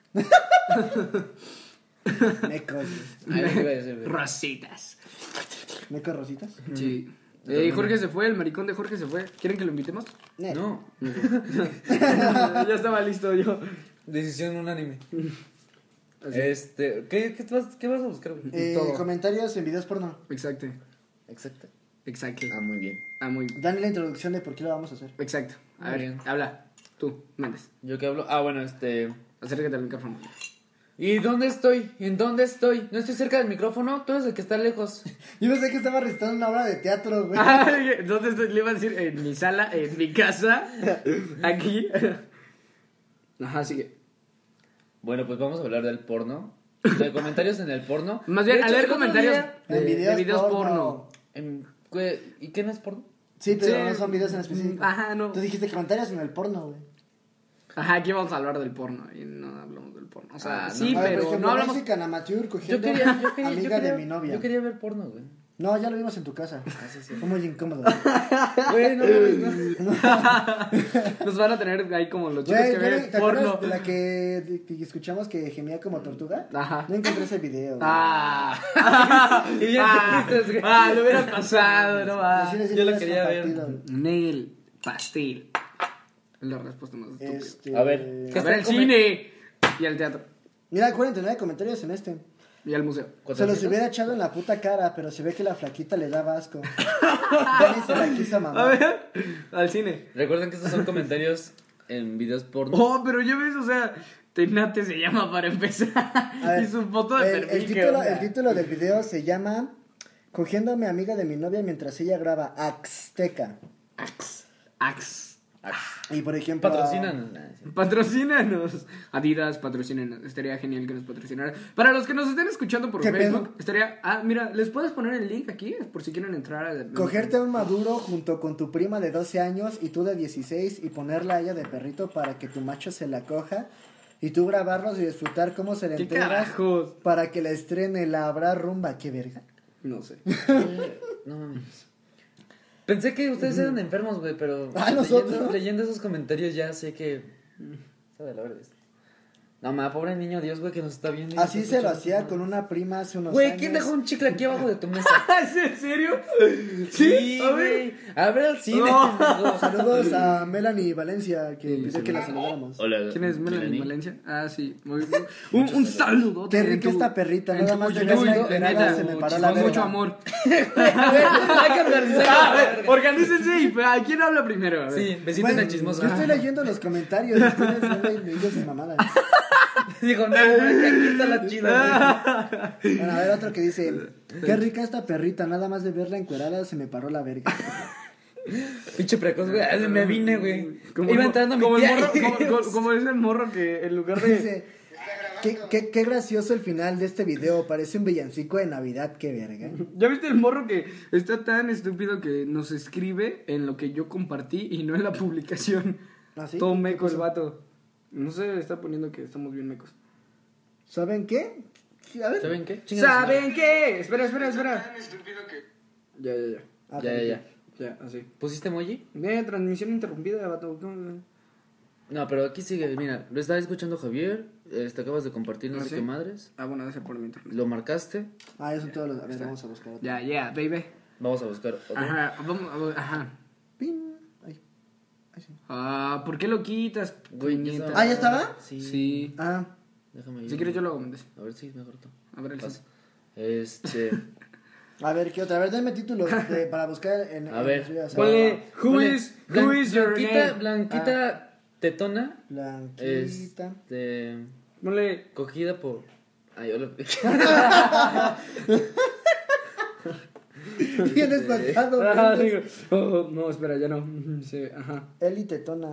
Mecos, güey. Ay, ¿qué iba a decir, güey? Rositas. ¿Mecos rositas? Sí. Eh, Jorge se fue, el maricón de Jorge se fue. ¿Quieren que lo invitemos? Ne. No, Ya estaba listo yo. decisión unánime. Así. Este, ¿qué, qué, vas, ¿qué vas a buscar, güey? Eh, Todo. comentarios en videos porno. Exacto. Exacto. Exacto. Ah, muy bien. Ah, muy. Dale la introducción de por qué lo vamos a hacer. Exacto. A Muy ver, bien. habla. Tú, Méndez. ¿Yo qué hablo? Ah, bueno, este... Acércate al micrófono. ¿Y dónde estoy? ¿En dónde estoy? ¿No estoy cerca del micrófono? Tú eres el que está lejos. Yo pensé que estaba recitando una obra de teatro, güey. ¿Dónde estoy? Le iba a decir en mi sala, en mi casa, aquí. Ajá, sigue. Bueno, pues vamos a hablar del porno. De comentarios en el porno. Más bien, De a hecho, leer el otro comentarios día- de, En de videos, videos porno. porno. en- ¿qué- ¿Y qué no es porno? Sí, pero Sí. no son videos en específico. Ajá, no. Tú dijiste comentarios en el porno, güey. Ajá, aquí vamos a hablar del porno y no hablamos del porno. O sea, Ah, sí, no. A ver, pero por ejemplo, no hablamos. Mexican Amateur Yo cogiendo quería, yo quería, amiga yo quería, de mi novia. Yo quería ver porno, güey. No, ya lo vimos en tu casa. Fue muy incómodo. Güey, no, mames, no. Nos van a tener ahí como los chicos Güey, que ¿te ven acuerdas porno. de la que, de- que escuchamos que gemía como tortuga? Ajá. No encontré ese video. güey. Ah. Y bien ah, tristes, güey. ah, lo hubiera pasado, no va. Así les yo lo hubieras quería ver. compartido. Nail pastel. Es la respuesta más estúpida. Este... A ver, ¿qué A ver el está comen- cine y al teatro Mira, cuarenta y nueve comentarios en este. y al museo. Se los ¿cuatrocientos? hubiera echado en la puta cara, pero se ve que la flaquita le daba asco. Dani se la quiso A mamar. ver, al cine. Recuerden que estos son comentarios en videos porno. Oh, pero ya ves, o sea, Tenate se llama para empezar. A ver, Y su foto de el, perfil. el ¿qué título, onda? el título del video se llama Cogiendo a mi amiga de mi novia mientras ella graba Azteca. Ax. Ax. Y por ejemplo... Patrocinan. Patrocínanos. Adidas, patrocínanos. Estaría genial que nos patrocinaran. Para los que nos estén escuchando por ¿Qué Facebook, pedo? estaría. Ah, mira, ¿les puedes poner el link aquí? Por si quieren entrar a. Cogerte a un maduro junto con tu prima de doce años y tú de dieciséis y ponerla a ella de perrito para que tu macho se la coja y tú grabarlos y disfrutar cómo se le ¿Qué entregas carajos? para que la estrene la habrá rumba. ¿Qué verga? No sé. Eh, No mames. Pensé que ustedes eran enfermos, güey, pero Ah, nosotros. leyendo, leyendo esos comentarios ya sé que... Está de la verga esto. No, ma, pobre niño Dios, güey, que nos está viendo. y Así nos se está lo hacía escuchando. con una prima hace unos Güey, años. ¿quién dejó un chicle aquí abajo de tu mesa? ¿Es en serio? Sí, a ver. güey. A ver al cine. No. pendejo. Saludos a Melanie Valencia, que pidió que la saludáramos. Hola. ¿Quién es Melanie Melanie. Valencia? Ah, sí. Muy bien. Un, un saludo. Qué rica esta perrita, nada más de Uy, verla uy, encuerada neta, se me paró con la verga. mucho amor. Hay que organizar. Ah, a ver, organícense y ¿a quién habla primero? A ver. Sí, besito Bueno, en el chismoso. yo estoy leyendo los comentarios, ustedes no leen ellos de mamadas. Dijo, no, no, que aquí está la chida, güey. Bueno, a ver otro que dice, qué rica esta perrita, nada más de verla encuerada se me paró la verga. Pinche precoz, güey. Ay, me vine, güey. Como Iba el- entrando mi como el tía. morro, como, como- como ese morro que en lugar de. Dice, qué, qué, qué gracioso el final de este video, parece un villancico de Navidad, qué verga. ¿Ya viste el morro que está tan estúpido que nos escribe en lo que yo compartí y no en la publicación? ¿Ah, sí? Todo meco el vato. No sé, está poniendo que estamos bien mecos. ¿Saben qué? A ver. ¿Saben qué? Chinga su madre. ¿Saben qué? Espera, espera, espera. Ya, ya, ya. Ah, Ya, ya, ya. Ya, así. ¿Pusiste emoji? Bien, transmisión interrumpida, vato. ¿Cómo? No, pero aquí sigue. Mira, lo estaba escuchando Javier. Este, acabas de compartir no ¿Ah, sé sí? qué madres. Ah, bueno, debe ser por mi internet. Lo marcaste. Ah, ya son todos los... A ver, vamos a buscar otro. Ya, ya, baby. Vamos a buscar otro. Ajá, vamos, a- ajá. Pin. Ay. Ay, sí. Ah, ¿por qué lo quitas? Güey, puñeta? Ah, ¿ya estaba? Sí. Sí. Ah, Déjame ir. Si quieres yo lo hago antes. A ver si mejor tú. A ver el Pasa. sí. Este. a ver, ¿qué otra? A ver, denme títulos de- para buscar en... A en ver. los videos. Ponle, who Ponle, is, who Blan- is your Blanquita, name? Blanquita tetona. Blanquita. Este. Ponle, Cogida por. Ay, hola. Bien espantado. ah, güey. digo, oh, no, espera, ya no. Sí, ajá. Eli Tetona.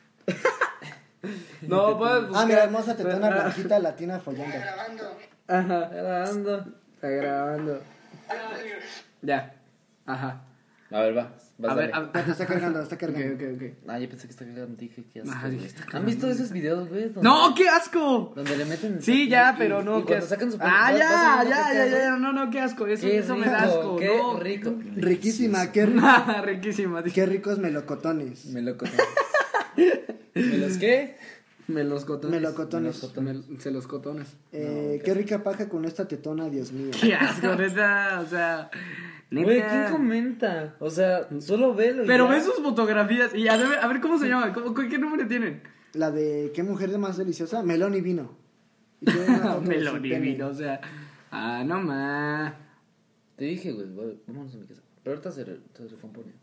No, puedes buscar. Ah, mira, hermosa tetona Ah, blanquita latina follando. Ajá. Grabando. Está grabando. Ya. Ajá. A ver, va. Vas A ver, dale. a Te está cargando, está Ok, cargando. ok, ok. Ah, yo pensé que está cagando. Dije que asco. Ajá, güey. dije, está ¿Han cagando. visto esos videos, güey? Donde- ¡No, qué asco! Donde le meten. Sí, y- ya, y- pero no. Y qué cuando asco. sacan su. Ah, vas- ya, vas ya, viendo ya, que ya, queda, ya. No, no, qué asco. Eso, Qué eso rico, me da asco. qué no. rico. Riquísima, qué, ri- Riquísima. qué ricos melocotones. Me lo cotones. ¿Me los qué? Me los cotones. Melocotones. Me- se los cotones. Eh, qué rica paja con esta tetona, Dios mío. Qué asco, neta. O sea. Neta. Güey, ¿quién comenta? O sea, solo velo. y Pero ya. ve sus fotografías. Y a ver, a ver cómo se llama. ¿Cómo- ¿Qué nombre tienen? La de qué mujer de más deliciosa, melón y vino. Y tiene una foto de su Melón y pene. vino, o sea. Ah, no más. Te dije, güey, güey, vámonos a mi casa. Pero ahorita se, re- se recompone.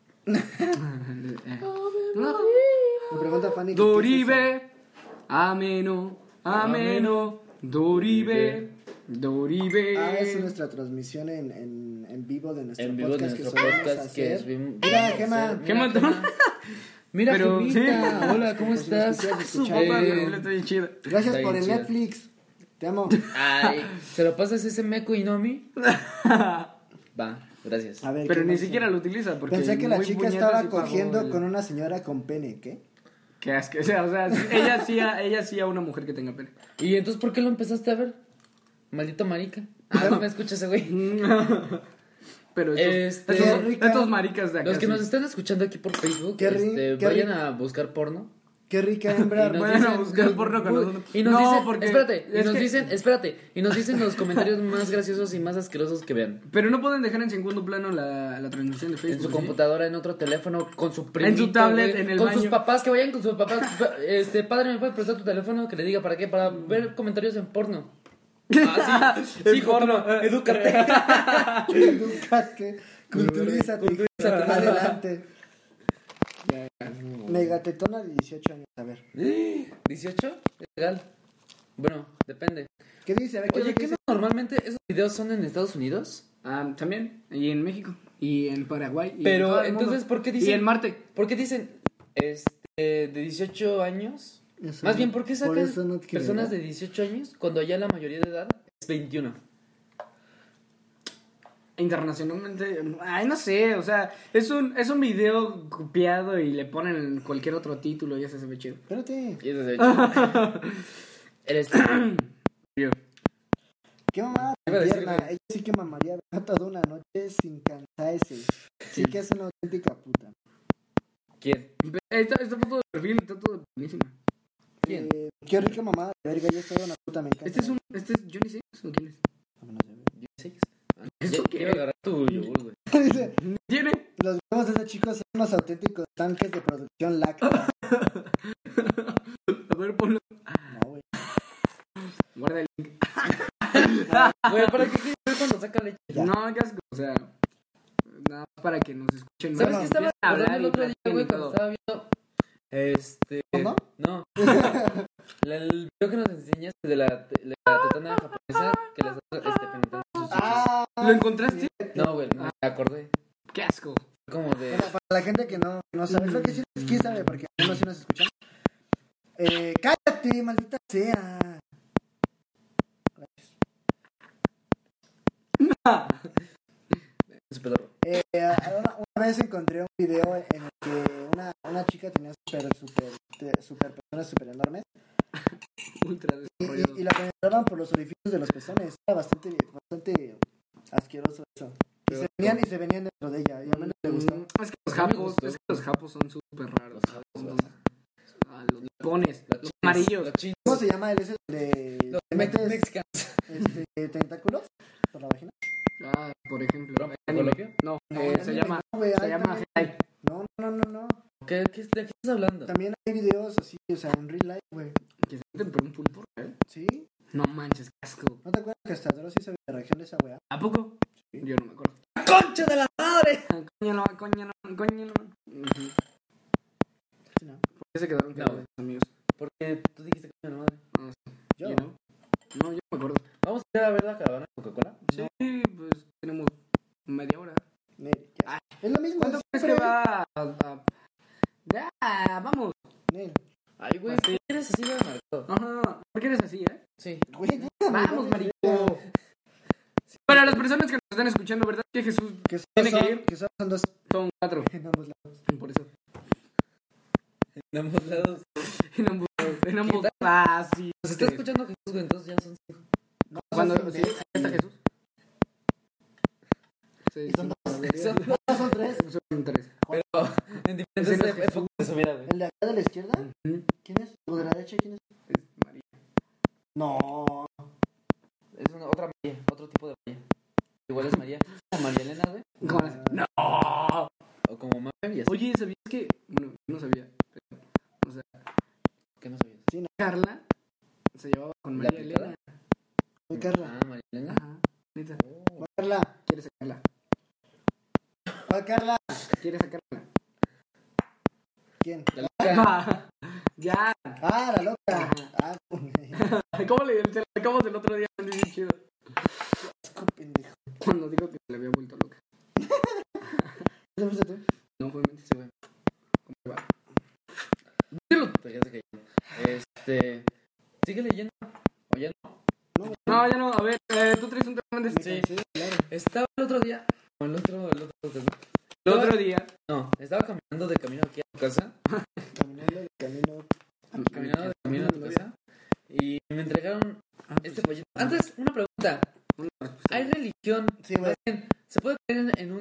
Me pregunta Fanny. que qué es Doribe, ameno, ameno, Doribe, Doribe. eso. Ah, es nuestra transmisión en, en, en vivo de nuestro En vivo de podcast nuestro que solemos podcast que hacer. es bien. Mira, Gema. Gema, Mira, Gema. Mira, Pero, Gemita. sí. Hola, ¿cómo Por si nos estás? quisieras Su escuchar. papá, Eh, pero está bien chido. Gracias Está por bien el chido. Netflix. Te amo. Ay, ¿se lo pasas ese meco y no a mí? Va, gracias. A ver, Pero ¿qué ni más? siquiera lo utiliza porque Pensé que la muy chica puñetas estaba y pagó cogiendo el- con una señora con pene, ¿qué? Qué asco, o sea, o sea, sí, ella sí a, ella sí a una mujer que tenga pene. ¿Y entonces por qué lo empezaste a ver? Maldito marica. Ah, no me escucha ese güey. Pero estos, Este, estos, Qué rica. estos maricas de acá. Los que sí. nos están escuchando aquí por Facebook, Qué ri- este, qué vayan ri- a buscar porno. Qué rica hembra. Y nos Vayan a dicen- buscar porno con Bu- nosotros. Y nos No, dicen, porque espérate, y es nos que- dicen, espérate, y nos dicen los comentarios más graciosos y más asquerosos que vean. Pero no pueden dejar en segundo plano la, la transmisión de Facebook. En su ¿sí? computadora, en otro teléfono, con su primito, tablet, güey, en el con baño. sus papás, que vayan con sus papás. Este, padre, ¿me puede prestar tu teléfono? Que le diga para qué, para ver comentarios en porno. Ah, sí, sí, En hijo, porno. toma, edúcate. Edúcate. Culturízate. Culturízate. Adelante. Megatetona de dieciocho años. A ver. ¿dieciocho? Es legal. Bueno, depende. ¿Qué dice? A ver, ¿qué es Oye, lo que ¿qué dice? no normalmente esos videos son en Estados Unidos? Ah, también. Y en México. Y en Paraguay. Y Pero, en todo el entonces, mundo. ¿por qué Y dicen- en Marte. ¿Por qué dicen este, de dieciocho años? Eso Más no- bien, ¿por qué por sacan eso no quiero, personas ¿verdad? de dieciocho años cuando ya la mayoría de edad es veintiuno? Internacionalmente, ay, no sé, o sea, es un, es un video copiado y le ponen cualquier otro título y ese se ve chido. Espérate. Y eso se ve chido. Eres tú. Yo. ¿Qué mamá Iba a tan decir, tierna? güey. Ella sí que mamaría toda una noche sin cansarse. Sí que es una auténtica puta. ¿Quién? Esta, esta foto de perfil está todo buenísima. ¿Quién? Eh, qué rica mamá de verga. Ella es toda una puta, me encanta. Este es un, este es Johnny Six o quién es? Vámonos a ver. dieciséis. Ah, ¿Eso ya- qué? Quiero agarrar tu yogur, güey. Dice, ¿Tiene? los huevos de ese chico son unos auténticos tanques de producción láctea. A ver, ponlo. No, güey. Guarda el link. Güey, ¿para qué quieres ver cuando saca leche? Ya. No, qué asco, o sea, nada más para que nos escuchen ¿Sabes más. qué estaba Empiecen a hablando hablar el y otro día, platiquen güey, y cuando todo. estaba viendo? Este... ¿Cómo? No. La- el video que nos enseñaste de la, de la tetona japonesa que les está este, penetrando sus chichis. Ah, ¿Lo encontraste? No, güey, no me acordé. Qué asco. Como de... bueno, para la gente que no, no sabe, creo que sí, sí sabe, porque algunos sí nos escuchan. Eh, cállate, maldita sea. su pedorro. Eh, una, una vez encontré un video en el que una, una chica tenía super, super, te- super pezones super enormes Ultra y, desarrollado. y, y la penetraban por los orificios de los pezones. Era bastante, bastante asqueroso eso. Y se venían y se venían dentro de ella. Y a menos le gustó. Mm, Es que los A mí me japos, gustó. es que los japos son súper raros. Los japos, Los, los- ah, los nipones, Los los chinos, amarillos. Los chinos. ¿Cómo se llama el ese de Los te me- metes mexicanos. este, tentáculos por la vagina? Ah, por ejemplo. ¿Broma? anime. ¿Coloquio? No, No, eh, anime se llama, no, güey, se hay llama también- hentai. No, no, no, no. ¿Qué, qué, ¿De qué estás hablando? También hay videos así, o sea, en real life, güey. Que se meten por un pulpo, ¿eh? ¿Sí? No manches, qué asco. ¿No te acuerdas que hasta ahora sí sabía la reacción de esa weá? ¿A poco? Yo no me acuerdo. ¡Concha de la madre! Ah, Coño, no, coño, no, coño, no. Ujú. Sí, ¿no? ¿Por qué se quedaron No, callados, güey. amigos? Porque tú dijiste que la madre. Ah, sí. Yo. ¿Y no? No, yo no me acuerdo. Vamos a ir a ver la caravana de Coca-Cola. Sí, pues tenemos media hora. Nel, ya. Es lo mismo. ¿Cuánto crees que siempre. va a...? a- Ya, vamos. Nel. Ay, güey, ¿por qué eres así de marcado? Ajá. ¿Por qué eres así, eh? Sí. Güey, déjame, Vamos, dale, marico. verga. Para las personas que nos están escuchando, ¿verdad que Jesús Que solo tiene son, que ir? que solo son dos Son cuatro. en ambos lados. Por eso. En ambos lados. En ambos. En ambos. ¿Qué Ah, sí. Nos está Sí. escuchando Jesús, güey, entonces ya son cinco. No, Cuando son sí, tres. ahí está Jesús. Sí, Y son sí, dos. son- No, son tres. son tres. Pero en Ese diferentes no es Jesús. épocas de su vida, güey. ¿El de acá de la izquierda? Ujú. ¿Quién es? ¿O de la derecha quién es? Es María. No. Es una, otra María, otro tipo de María. Igual es María. Como María Elena, güey. ¿Cómo es? No. O como Mame y así. Oye, ¿sabías que? Bueno, yo no sabía. pero, o sea, ¿Qué no sabías? Sí, no. Carla se llevaba con ¿La María aplicada? Elena. Soy Carla. Ah, María Elena. Ajá. Neta. Oh. ¿Cuál Carla? ¿Quieres sacarla? ¿Cuál Carla? ¿Quieres sacarla? ¿Quién? La loca. Ya. Ah, la loca. Ajá. Ah, ¿Cómo le te la sacamos el otro día? Andy, bien chido. asco, pendejo. Cuando digo que se le había vuelto loca. ¿Eso fuiste tú? No, fue mentira. Sí, güey. ¿Cómo va? Dilo. Ya se cayó. Este. Sigue leyendo. O ya no. No, No, ya no. A ver, eh, tú traes un tema de Sí. sí, claro. Estaba el otro día. O el otro, el otro, el otro. El otro día. No, estaba caminando de camino aquí a tu casa. Caminando de camino. Caminando de camino a tu casa. Y me entregaron este pollito. Antes, una pregunta. ¿Hay religión? Sí, güey. Más bien, ¿se puede creer en, en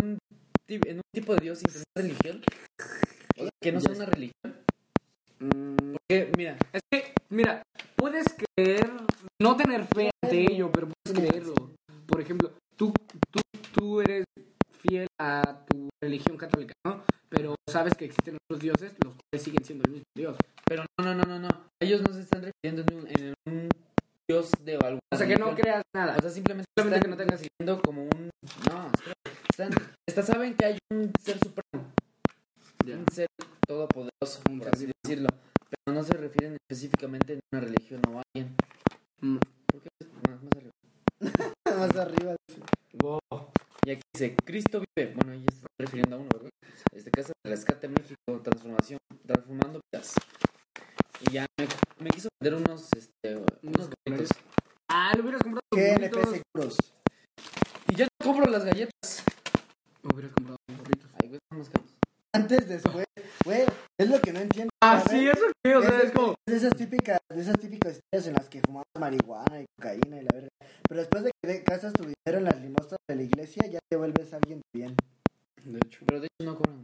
Que, mira, Es que, mira, puedes creer, no tener fe ante ello, pero puedes creerlo. Por ejemplo, tú, tú, tú eres fiel a tu religión católica, ¿no? Pero sabes que existen otros dioses, los cuales siguen siendo el mismo Dios. pero no, no, no, no, no. Ellos no se están refiriendo en un, en un dios de algo. O sea, que no creas nada. O sea, simplemente, Simplemente están que no tengas- refiriendo como un... No, espera. Están, está, saben que hay un ser supremo, Ya. un ser todopoderoso, Un por ser así divino. decirlo. Pero no se refieren específicamente en una religión o a alguien. Mm. ¿Por qué? Más, más arriba. Más arriba. Wow. Y aquí dice, Cristo vive. Bueno, ahí se está refiriendo a uno, ¿verdad? Este Casa de Rescate México, transformación, transformando vidas. Y ya me, me quiso vender unos, este, unos boletos. Ah, lo hubieras comprado G N burritos. P Seguros. Y ya no compro las galletas. Lo hubieras comprado burritos. Ay, güey, están más caros. Antes, después. Güey, es lo que no entiendo. Ah, ¿sabes? sí, eso es que, o sea, Es- es como... es de esas típicas, de esas típicas historias en las que fumabas marihuana y cocaína y la verga. Pero después de que de- gastas tu dinero en las limosnas de la iglesia, ya te vuelves alguien bien. De hecho. Pero de hecho no cobran.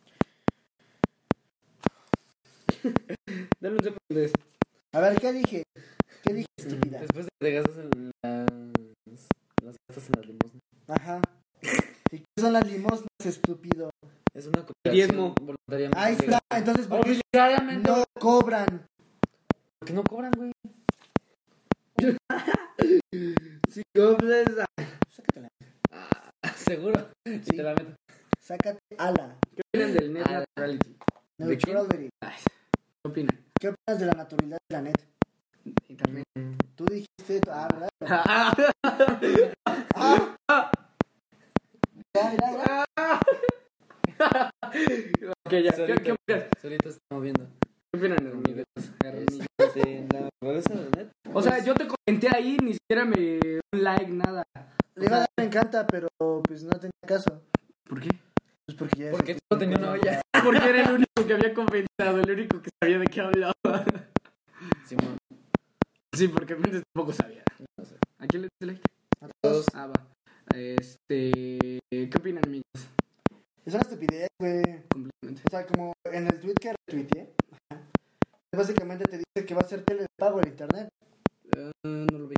Dale un cepo de eso. A ver, ¿qué dije? ¿Qué dije, estúpida? Después de que te gastas en las... las gastas en las limosnas. Ajá. ¿Y qué son las limosnas, estúpido? Es una Diezmo. cooperación voluntariamente. Ahí está, entonces, ¿por qué Obligadamente. no cobran? Porque no cobran, güey. Si compras... Sácatela. Ah, seguro. Sí. Te la meto. Sácate ala. ¿Qué opinan del net Ah. neutrality? ¿De quién? Neutrality. Ay, ¿qué opinan? ¿Qué opinas de la naturalidad de la net? Internet. Tú dijiste, ah, ¿verdad? Ah, ya, ya, ya. Ok, ya. ¿Qué, Solito- ¿Qué opinas? Solito estamos viendo. ¿Qué opinan de los Este, en la naturaleza de la net. O sea, yo te comenté ahí, ni siquiera me un like, nada. Le iba a dar me encanta, pero pues no tenía caso. ¿Por qué? Pues porque ya Porque solo tenía una olla. Porque era el único que había comentado, el único que sabía de qué hablaba. Simón. Sí, porque antes tampoco sabía. No sé. ¿A quién le diste like? A Todos. Ah, va. Este... ¿Qué opinan, amigos? Es una estupidez, güey. Completamente. O sea, como en el tweet que retuiteé, ajá, básicamente te dice que va a ser tele de pago el internet. Eh, no lo vi.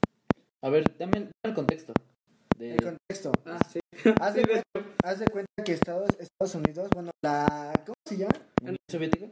A ver, dame, dame el contexto. De... El contexto. Ah, sí. Haz de, Sí, de cuenta, haz de cuenta que Estados, Estados Unidos, bueno, la... ¿Cómo se llama? ¿Unión Soviética?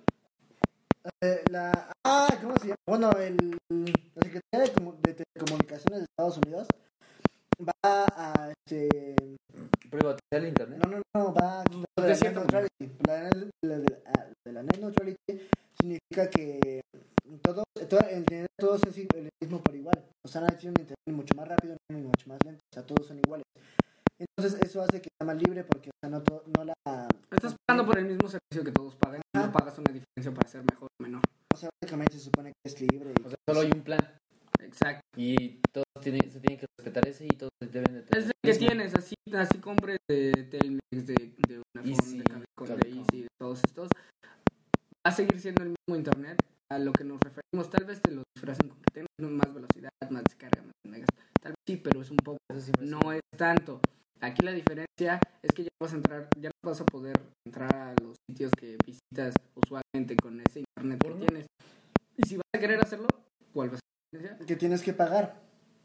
Eh, la... Ah, ¿cómo se llama? Bueno, el, la Secretaría de, Comu- de Telecomunicaciones de Estados Unidos va a... Este, ¿Privatizar el internet? no, no, no, va a... de de la cierta net neutrality. La, la- de, ah, de la net neutrality significa que todo, todo el internet todos es i- el mismo por igual. O sea, nadie tiene un internet mucho más rápido ni mucho más lento. O sea, todos son iguales. Entonces eso hace que sea más libre porque, o sea, no, to- no la... Estás pagando por el mismo servicio que todos pagan. Ajá. No pagas una diferencia para ser mejor o menor. O sea, básicamente se supone que es libre. y- O sea, solo hay un plan. Exacto. Y todos tienen, se tienen que respetar ese y todos deben de tener. Es el el que mismo. tienes, así, así compres de Telmex, de, de una Easy, de Cablecom, de Cablecom. Easy, de todos estos. Va a seguir siendo el mismo internet a lo que nos referimos. Tal vez te lo disfracen con que tengas más velocidad, más descarga, más megas. Tal vez sí, pero es un poco. Eso siempre No es tanto. Aquí la diferencia es que ya vas a entrar, ya no vas a poder entrar a los sitios que visitas usualmente con ese internet que ¿Por no? tienes. Y si vas a querer hacerlo, ¿cuál va a ser la diferencia? Que tienes que pagar.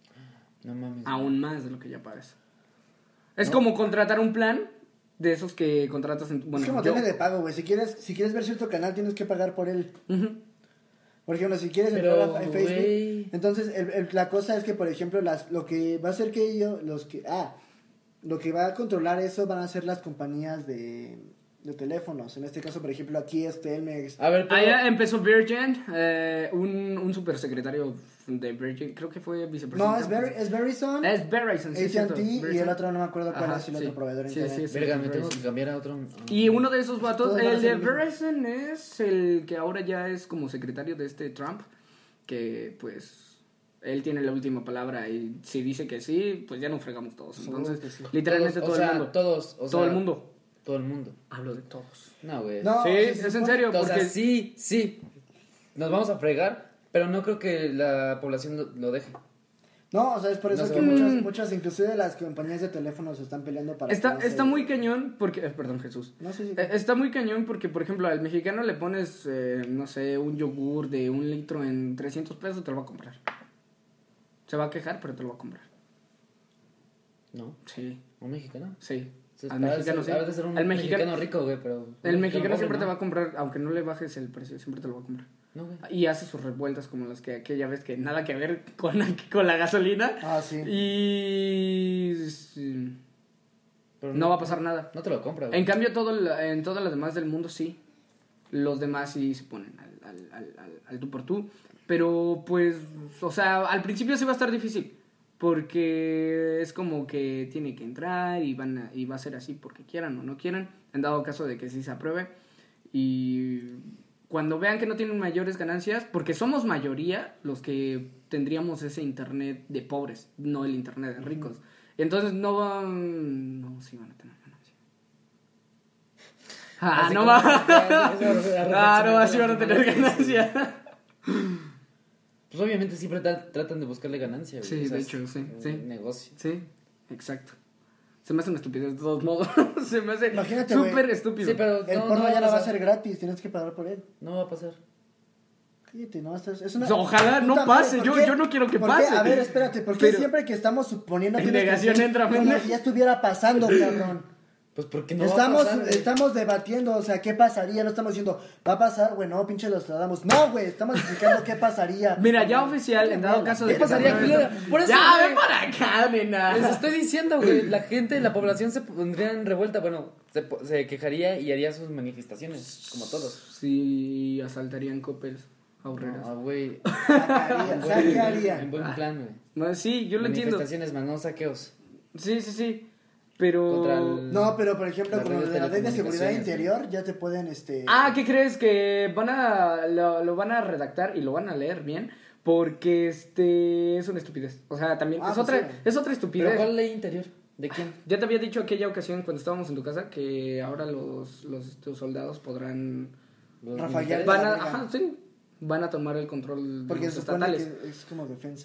No mames. Aún más de lo que ya pagas. Es ¿No? como contratar un plan de esos que contratas en tu... Bueno, es como yo- tele de pago, güey. Si quieres, si quieres ver cierto canal, tienes que pagar por él. Ujú. Por ejemplo, si quieres Pero, entrar a, a Facebook. güey. Entonces, el, el- la cosa es que, por ejemplo, las, lo que va a hacer que ellos, los que... Ah, lo que va a controlar eso van a ser las compañías de, de teléfonos. En este caso, por ejemplo, aquí es Telmex. A ver, pero... Allá empezó Virgin, eh, un, un supersecretario de Virgin, creo que fue vicepresidente. No, es, Ver, es Verizon, Es Verizon, sí, es cierto, A T and T y Verizon. el otro no me acuerdo cuál Ajá, es el sí. otro proveedor de Sí, internet. sí, sí. Verga, me Verizon. tengo que cambiar a otro... Y uno de esos vatos, Todos van a el ser de lo mismo. Verizon es el que ahora ya es como secretario de este Trump, que pues él tiene la última palabra y si dice que sí, pues ya nos fregamos todos. Seguro Entonces, que sí. literalmente Todos, todo o sea, el mundo. Todos, o todo sea, el mundo. Todo el mundo. Hablo de todos. No, güey. No, Sí, o sea, se es en supone- serio, O porque sea, sí, sí. Nos vamos a fregar, pero no creo que la población lo, lo deje. No, o sea, es por eso No se que va a muchas, poder. muchas, inclusive las compañías de teléfonos se están peleando para... Está, que no está se- muy cañón porque... eh, perdón, Jesús. No sé si... Eh, Está muy cañón porque, por ejemplo, al mexicano le pones, eh, no sé, un yogur de un litro en trescientos pesos, te lo va a comprar. Se va a quejar, pero te lo va a comprar. No, Sí, un mexicano. sí. Al Al mexicano, sí. de ser un Al mexicano, mexicano, rico, güey, pero... el un mexicano pobre, siempre ¿no? te va a comprar, aunque no le bajes el precio, siempre te lo va a comprar. No, güey. Y hace sus revueltas como las que aquella vez que nada que ver con la, con la gasolina. Ah, sí. Y... sí, Pero no va a pasar nada. No te lo compra, güey. En cambio, todo el- en todo lo demás del mundo sí. Los demás sí se ponen al, al, al, al, al tú por tú. Pero pues, o sea, al principio sí va a estar difícil. Porque es como que tiene que entrar y, van a- y va a ser así porque quieran o no quieran. En dado caso de que sí se apruebe. Y cuando vean que no tienen mayores ganancias, porque somos mayoría los que tendríamos ese internet de pobres, no el internet de ricos. Entonces no van... No, sí van a tener ganancias. Ah, Así no como- va. ya, Ah, no va, sí van a reflexionando tener la última ganancias. Pues obviamente siempre tra- tratan de buscarle ganancia, güey. Sí, O sea, de es hecho, sí, un sí. negocio. Sí, exacto. Se me hace una estupidez de todos modos. Se me hace Imagínate, súper güey. estúpido. Sí, pero El no, porno no ya no va a pasar. ser gratis, tienes que pagar por él. No va a pasar. Cállate, no, esto es, es una... Pues ojalá no Puta pase, madre, yo- ¿por qué? yo no quiero que ¿Por qué? pase. A ver, espérate, ¿por qué Pero- siempre que estamos suponiendo En tienes que negación decir entra como Menda. si ya estuviera pasando, cabrón? Pues porque no estamos, va a pasar, güey. estamos debatiendo, o sea, ¿qué pasaría? No estamos diciendo, ¿va a pasar? Güey, no, pinche los tratamos. No, güey, estamos explicando qué pasaría. Mira, ya oficial, en dado caso de ¿Qué que se pasaría, apruebe culera? esto- Por eso, Ya, güey. ven para acá, nena. Les estoy diciendo, güey, la gente, la población se pondría en revuelta, bueno, se, po- se quejaría y haría sus manifestaciones, como todos. Sí, asaltarían Coppels, ahorreras. Ah, güey. Sacaría, En buen- sacaría. En buen plan, güey. No, sí, yo lo entiendo. Manifestaciones, más no saqueos. Sí, sí, sí. Pero... Contra el- No, pero por ejemplo, La con red lo de de la ley de seguridad telecomunicaciones, interior, ya te pueden, este... Ah, ¿qué crees? Que van a lo, lo van a redactar y lo van a leer bien porque este es una estupidez. O sea, también Ah, es pues otra sí. es otra estupidez. ¿Pero cuál ley interior? ¿De quién? Ya te había dicho aquella ocasión cuando estábamos en tu casa que ahora los los tus soldados podrán ¿Los Rafael, militares? van a verga. ajá, sí, van a tomar el control de Porque los se supone estatales. que es como defensa.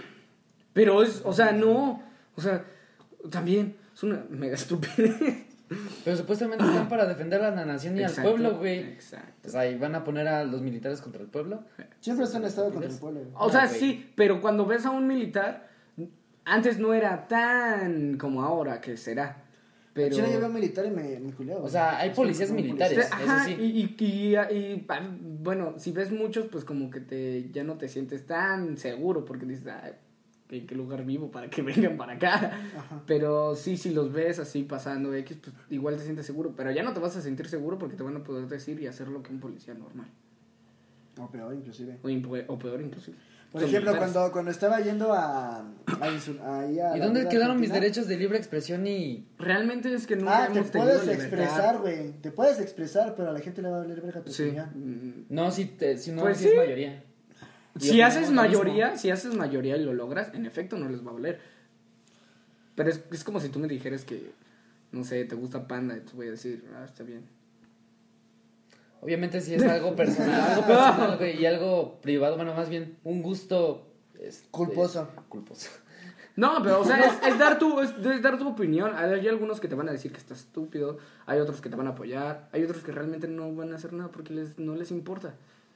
Pero es, o sea, no, o sea, también es una mega estupidez. Pero supuestamente están para defender a la nación y Exacto, al pueblo, güey. Exacto. O sea, ¿y van a poner a los militares contra el pueblo? Siempre están estado contra el pueblo. güey. O sea, Ah, güey. sí, pero cuando ves a un militar, antes no era tan como ahora que será. Pero... Chile yo veo militar y me, me culeo, O güey. sea, hay Es como- policías como militares. policía. Ajá, eso sí. y, y, y, y, ah, bueno, si ves muchos, pues como que te ya no te sientes tan seguro porque dices, "Ay, ¿en qué lugar vivo para que vengan para acá?" Ajá. Pero sí, si los ves así pasando X, pues igual te sientes seguro, pero ya no te vas a sentir seguro porque te van a poder decir y hacer lo que un policía normal, O peor, inclusive. o, impu- o peor inclusive. Por Son ejemplo, militares. cuando, cuando estaba yendo a... a, insu- ahí a ¿Y la dónde vida quedaron mis argentina- derechos de libre expresión y...? Realmente es que nunca Ah, te hemos tenido puedes libertad. expresar, güey. Te puedes expresar, pero a la gente le va a valer verga tu Sí. opinión. Mm, No, si, te, si no, Pues si sí. es mayoría. Y Si opinamos haces lo mayoría, si haces mayoría y lo logras, en efecto no les va a valer. Pero es, es como si tú me dijeras que, no sé, te gusta Panda, y te voy a decir, ah, está bien. Obviamente si es algo personal, algo personal, güey, y algo privado, bueno, más bien un gusto... este, Culposo. Culposo. No, pero o sea, es, es dar tu, es, es dar tu opinión. Hay algunos que te van a decir que estás estúpido, hay otros que te van a apoyar, hay otros que realmente no van a hacer nada porque les, no les importa.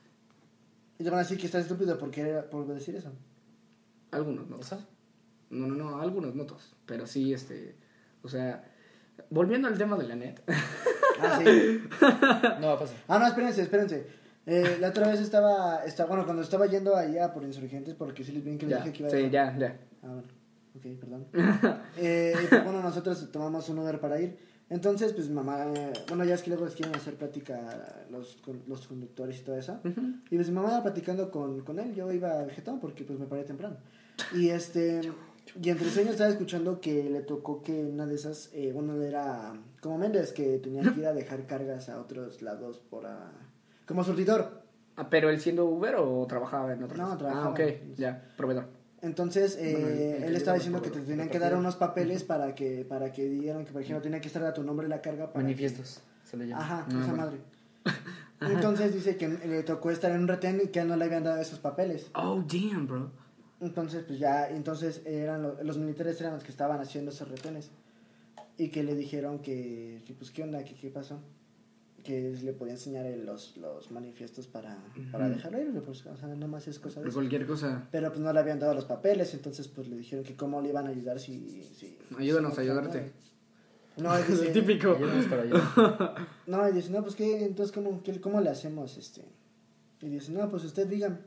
Y te van a decir que estás estúpido por, querer, por decir eso. Algunos, no. ¿Eso? No, no, no, algunos, no todos. Pero sí, este, o sea, volviendo al tema de la net. Ah, sí. No va a pasar. Ah, no, espérense, espérense. Eh, la otra vez estaba, estaba, bueno, cuando estaba yendo allá por insurgentes, porque sí les bien que les Ya, dije que iba a... sí, ya, ya. Ah, bueno, ok, perdón. eh, y pues, bueno, nosotros tomamos un Uber para ir. Entonces, pues mamá, eh, bueno, ya es que luego les quieren hacer plática los, con, los conductores y todo eso. Ujú. Y pues mi mamá iba platicando con, con él, yo iba vegetado porque pues me paré temprano. Y este, y entre sueños estaba escuchando que le tocó que una de esas, eh, uno era como Méndez, que tenía que ir a dejar cargas a otros lados por a, como surtidor. Ah, ¿pero él siendo Uber o trabajaba en otra No, cosa? trabajaba. Ah, ok, ya, proveedor. Entonces, eh, Bueno, el- el que él lleva estaba los diciendo que te cobros, tenían que dar unos papeles para que, para que dieran que, por ejemplo, tenía que estar a tu nombre la carga para... Manifiestos, se le llama. Ajá, Ah, esa bueno. madre. Entonces dice que le tocó estar en un retén y que a él no le habían dado esos papeles. Oh, damn, bro. Entonces, pues ya, entonces eran lo- los militares eran los que estaban haciendo esos retenes. Y que le dijeron que, que pues, ¿qué onda? ¿Qué, qué pasó? Que le podía enseñar el- los, los manifiestos para, para dejarlo ir, pues, o sea, nada más es cosa de Por eso. cualquier cosa. Pero pues no le habían dado los papeles, entonces pues le dijeron que cómo le iban a ayudar si... si Ayúdanos si a no ayudarte. No, y dice, Típico. Ayúdanos para allá. no, y dice, no, pues qué, entonces cómo, qué, cómo le hacemos, este... Y dice, no, pues usted dígame.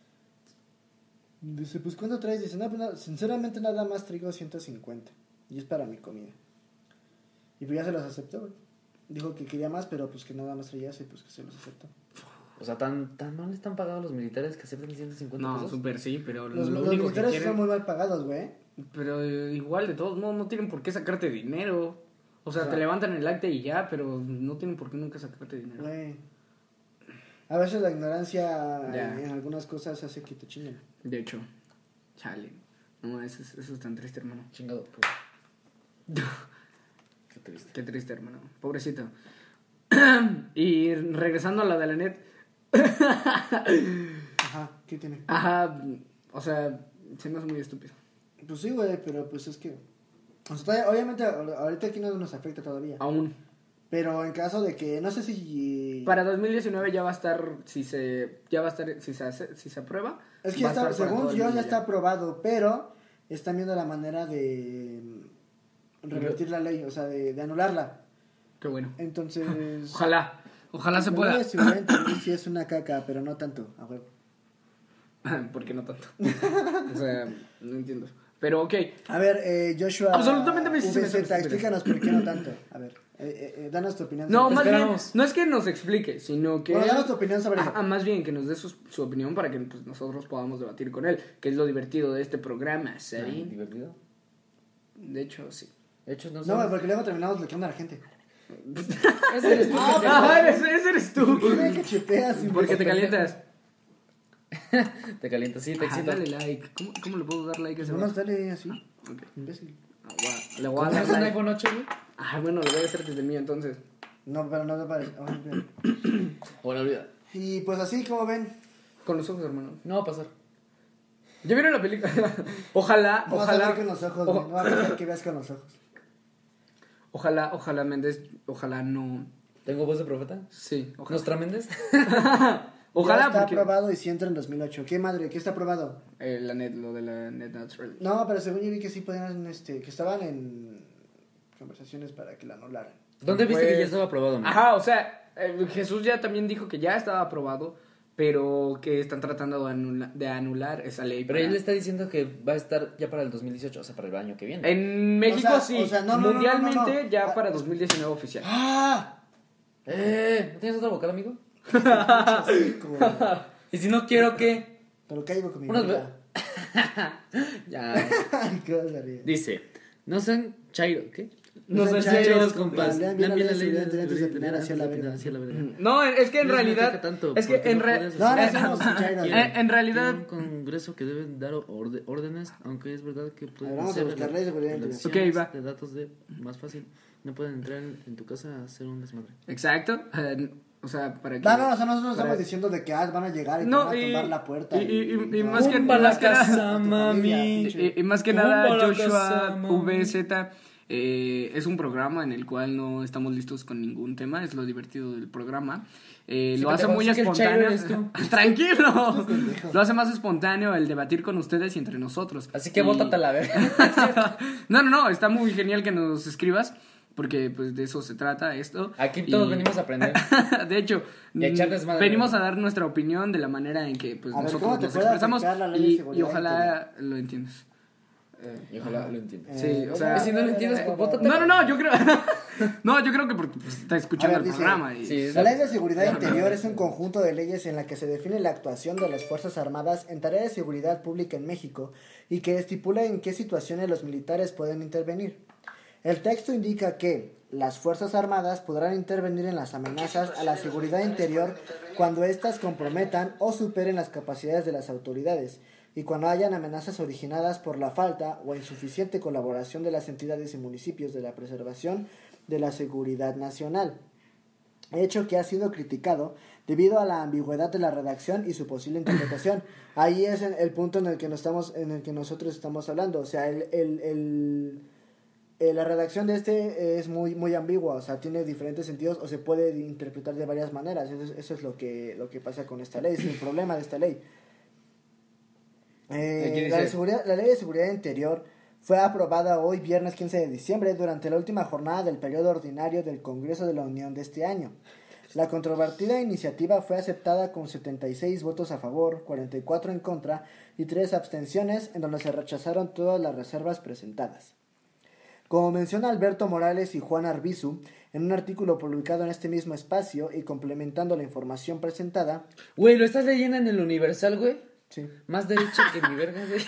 Dice, pues ¿cuánto traes? Dice, no, pues no, sinceramente nada más traigo ciento cincuenta. Y es para mi comida. Y pues ya se los aceptó, güey. Dijo que quería más, pero pues que nada más traía eso y pues que se los aceptó. O sea, tan, tan mal están pagados los militares que aceptan ciento cincuenta No, pesos. súper sí, pero Los, lo los único que militares quieren... son muy mal pagados, güey. Pero eh, igual, de todos modos, no tienen por qué sacarte dinero. O sea, O sea, te levantan el acta y ya, pero no tienen por qué nunca sacarte dinero. Güey. A veces la ignorancia Ya. en, en algunas cosas hace que te chinguen. De hecho, chale. No, eso es, eso es tan triste, hermano. Chingado. Qué triste. Qué triste, hermano. Pobrecito. Y regresando a la de la net. Ajá, ¿qué tiene? Ajá, o sea, se me hace muy estúpido. Pues sí, güey, pero pues es que... O sea, todavía- obviamente ahorita aquí no nos afecta todavía. Aún. Pero en caso de que, no sé si... Para dos mil diecinueve ya va a estar, si se, ya va a estar, si se hace, si se aprueba. Es que va a está, estar para según todo el yo mundo ya está aprobado, pero están viendo la manera de mm, revertir la ley, o sea, de, de anularla. Qué bueno. Entonces... Ojalá, ojalá se la pueda. ley de seguridad interior sí es una caca, pero no tanto, a huevo. ¿Por qué no tanto? O sea, no entiendo. Pero ok. A ver, eh, Joshua... Absolutamente me- se me V hace Z, estúpido. explícanos por qué no tanto. A ver, eh, eh, eh, danos tu opinión. No, sobre- más bien, esperamos. no es que nos explique, sino que... Bueno, él- danos tu opinión sobre eso. Ajá, más bien que nos dé su, su opinión para que pues, nosotros podamos debatir con él, que es lo divertido de este programa, Ay, ¿sabes? divertido. De hecho, sí. De hecho, no No, sé. güey, porque luego terminamos bloqueando a la gente. Ese eres tú. Ah, ese, ese eres tú. ¿Por qué que chipeas? Porque te calientas. Te calientas, sí, te Ajá, excitas. dale like. ¿Cómo, ¿Cómo le puedo dar like a ese Nomás vato? dale así, Ok. imbécil. Ah, guau, le voy a ¿Cómo dar es un like. iPhone ocho, güey? Ah, bueno, lo voy a hacer desde el mío entonces. No, pero no me parece. Oh, espera. Bueno, olvida. Y pues así, como ven, Con los ojos, hermano. No va a pasar. ¿Ya vieron la película? Ojalá, no vas a ojalá. ver con los ojos, o- güey. No vas a ver que veas con los ojos. Ojalá, ojalá Méndez, ojalá no. ¿Tengo voz de profeta? Sí, ojalá. ¿Nostra Méndez? Ojalá Ya está porque aprobado y si entra en dos mil ocho. ¿Qué madre? ¿Qué está aprobado? eh, la net, lo de la net natural. No, pero según yo vi que sí podían, este, que estaban en conversaciones para que la anularan. ¿Dónde viste Pues- que ya estaba aprobado, man? Ajá, o sea, eh, Jesús ya también dijo que ya estaba aprobado, pero que están tratando de, anula- de anular esa ley. Pero para- él está diciendo que va a estar ya para el dos mil dieciocho, o sea, para el año que viene. En México O sea, sí, o sea, no, no, no, mundialmente no, no. ya Ah, para dos mil diecinueve oficial. ¡Ah! ¡Eh! ¿No tienes otra bocada, amigo? Sí, como- ¿Y si no quiero qué? Pero caigo con mi Unas boca. Ya. Ay, qué vas a reír. Dice, no sean chairo, ¿qué? No sean sean chairos, compas. compas. Lean bien la ley de seguridad interior antes de opinar hacia la verga. hacia la verga. No, es que en No es realidad, me tanto, es que porque en no re- puedes No, no hacer- somos chairos. Eh, güey. en realidad, Tiene un congreso que deben dar orde- órdenes, aunque es verdad que A ver, pueden vamos a ser buscar ley de seguridad interior. relaciones Ok, va. de datos de más fácil. No pueden entrar en, en tu casa a hacer un desmadre. exacto, eh, o sea, para que... No, no, o sea, nosotros para- estamos diciendo de que ah, van a llegar y te No, van a y- tumbar la puerta. y- y- y no. más que- Tumba más la que nada- casa, a tu familia, mami. pinche. Y, y más que Tumba nada, la Joshua casa, mami. V Z eh, es un programa en el cual no estamos listos con ningún tema, es lo divertido del programa. Eh, Sí, lo hace pendejo, muy sí que el chairo espontáneo. eres tú. Tranquilo. pendejo. Lo hace más espontáneo el debatir con ustedes y entre nosotros. Así que Y- bótate a la verga. No, no, no, está muy genial que nos escribas. Porque pues de eso se trata esto. Aquí todos Y- venimos a aprender. De hecho, Y a echar mm, desmadre, venimos ¿no? a dar nuestra opinión de la manera en que pues, A ver, nosotros ¿cómo te nos puede expresamos afectar la ley de y, seguridad y ojalá lo entiendas. Y ojalá lo entiendas. Sí, Eh, o sea- Si no lo entiendes, pues bótate. No, no, no, yo creo No, yo creo que porque pues, está escuchando A ver, el dice, programa y sí, La Ley de Seguridad Interior es un conjunto de leyes en la que se define la actuación de las Fuerzas Armadas en tareas de seguridad pública en México y que estipula en qué situaciones los militares pueden intervenir. El texto indica que las Fuerzas Armadas podrán intervenir en las amenazas a la seguridad interior cuando éstas comprometan o superen las capacidades de las autoridades y cuando hayan amenazas originadas por la falta o insuficiente colaboración de las entidades y municipios de la preservación de la seguridad nacional. Hecho que ha sido criticado debido a la ambigüedad de la redacción y su posible interpretación. Ahí es el, el punto en el que nos estamos, en el que nosotros estamos hablando. O sea, el, el, el, el, la redacción de este es muy, muy ambigua. O sea, tiene diferentes sentidos o se puede interpretar de varias maneras. Eso, eso es lo que, lo que pasa con esta ley. Es el problema de esta ley. Eh, la, de seguridad, la ley de seguridad interior fue aprobada hoy, viernes quince de diciembre, durante la última jornada del periodo ordinario del Congreso de la Unión de este año. La controvertida iniciativa fue aceptada con setenta y seis votos a favor, cuarenta y cuatro en contra y tres abstenciones, en donde se rechazaron todas las reservas presentadas. Como menciona Alberto Morales y Juan Arbizu, en un artículo publicado en este mismo espacio y complementando la información presentada... Güey, ¿lo estás leyendo en el Universal, güey? Sí. Más derecho que mi verga, güey.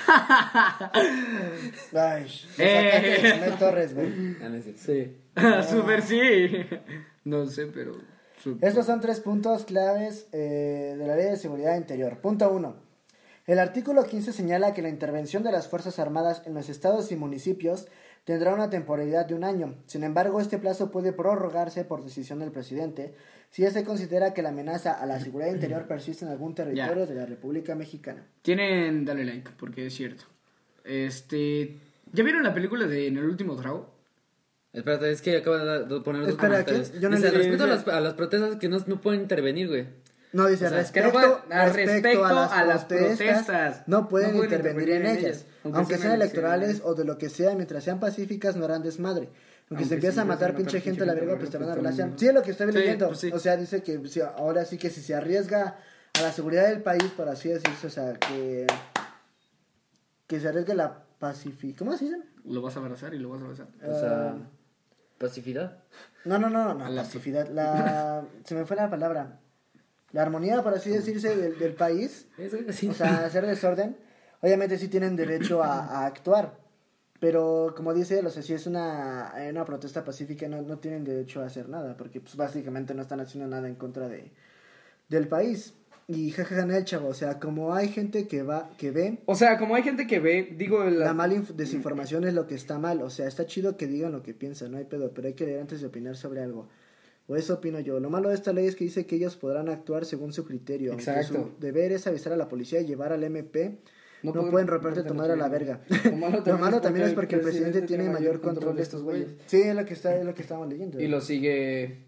Ay, me sacaste de Chumel Torres, güey. Ah, no es cierto. Sí. Súper sí. No sé, pero... super. Estos son tres puntos claves eh, de la Ley de Seguridad Interior. Punto uno. El artículo quince señala que la intervención de las Fuerzas Armadas en los estados y municipios tendrá una temporalidad de un año. Sin embargo, este plazo puede prorrogarse por decisión del presidente si se considera que la amenaza a la seguridad interior persiste en algún territorio Ya. de la República Mexicana. Tienen, dale like, porque es cierto. Este, ¿ya vieron la película de En el último trago? Espérate, es que acaba de poner dos Espera, comentarios. ¿qué? Yo no Dice, leí- respeto a las, a las protestas que no, no pueden intervenir, güey. No, dice, O sea, que no respecto, pueden- a respecto a las protestas, protestas, no pueden, no pueden intervenir, en ellas, aunque, aunque sean sean electorales elecciones. o de lo que sea, mientras sean pacíficas no harán desmadre. Aunque, Aunque se empieza si a matar empiezan a pinche matar gente a la pinche verga, gente pues te a la van a verga, relación. pues, Sí, es lo que estoy sí, leyendo. pues, sí. O sea, dice que si- ahora sí que si se arriesga a la seguridad del país, por así decirse, o sea, que, que se arriesgue la pacificación. ¿Cómo se dice? Lo vas a abrazar y lo vas a abrazar. O sea, Ah, pacificidad. no, no, no, no, A la- pacificidad. La, se me fue la palabra. La armonía, por así decirse, del, del país. Eso, sí. O sea, hacer desorden. Obviamente sí tienen derecho a, a actuar. Pero como dice él, o sea, si es una, una protesta pacífica, no, no tienen derecho a hacer nada. Porque pues básicamente no están haciendo nada en contra de, del país. Y jajaja, el chavo. O sea, como hay gente que va, que ve, O sea, como hay gente que ve, digo, la, la mala inf- desinformación es lo que está mal. O sea, está chido que digan lo que piensan, no hay pedo. Pero hay que leer antes de opinar sobre algo. O eso opino yo. Lo malo de esta ley es que dice que ellos podrán actuar según su criterio. Aunque Exacto. su deber es avisar a la policía y llevar al M P. No, pueden pueden romperte tu madre a la verga. Lo malo también es porque el presidente tiene mayor control de estos güeyes. Sí, es lo que está, es lo que estamos leyendo. y lo sigue...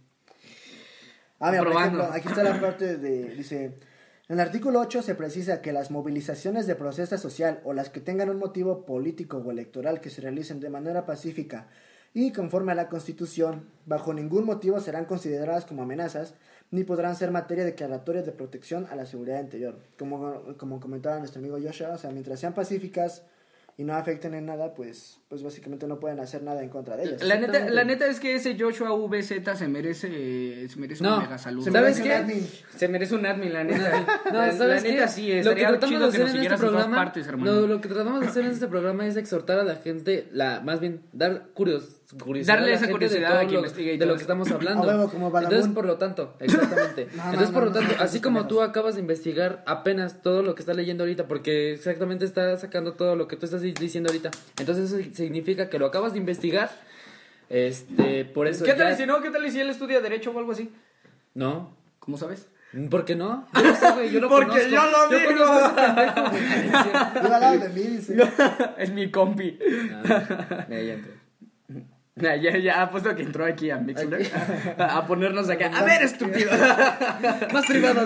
Ah, mira, por aprobando. ejemplo, aquí está la parte de, dice, en el artículo ocho se precisa que las movilizaciones de protesta social o las que tengan un motivo político o electoral que se realicen de manera pacífica y conforme a la Constitución, bajo ningún motivo serán consideradas como amenazas, ni podrán ser materia declaratoria de protección a la seguridad interior. Como, como comentaba nuestro amigo Joshua, o sea, mientras sean pacíficas y no afecten en nada, pues, pues básicamente no pueden hacer nada en contra de ellas. La neta, Exactamente. la neta es que ese Joshua V Z se merece, se merece No, una mega salud. se ¿Sabes merece qué? un admin. Se merece un admin, la neta. No, la, ¿sabes la neta qué? sí, Lo que estaría tratamos chido de que hacer nos en este siguieras en todas programa, partes, hermano. no, lo que tratamos de hacer en este programa es exhortar a la gente, la, más bien, dar curios, curiosidad Darle a la esa gente curiosidad de todo a quien lo, investigue y de todo lo que eso. estamos hablando. A huevo, como Badabun. Entonces, por lo tanto, exactamente. No, no, Entonces, por no, lo no, tanto, no, no, así no, como no, tú acabas de investigar apenas todo lo que estás leyendo ahorita, porque exactamente está sacando todo lo que tú estás diciendo ahorita, entonces eso significa que lo acabas de investigar, este, por eso ¿Qué tal ya- si no? ¿Qué tal si él estudia Derecho o algo así? No. ¿Cómo sabes? ¿Por qué no? Yo lo sé, güey, yo lo Porque conozco. yo lo Yo digo. conozco a ese pendejo, güey. Iba al lado de mí, dice. Es mi compi. Ah, mira, ya entré. Ya, ya, ya apuesto que entró aquí a Mixler a, a ponernos acá. A ver, estúpido. Más privadas.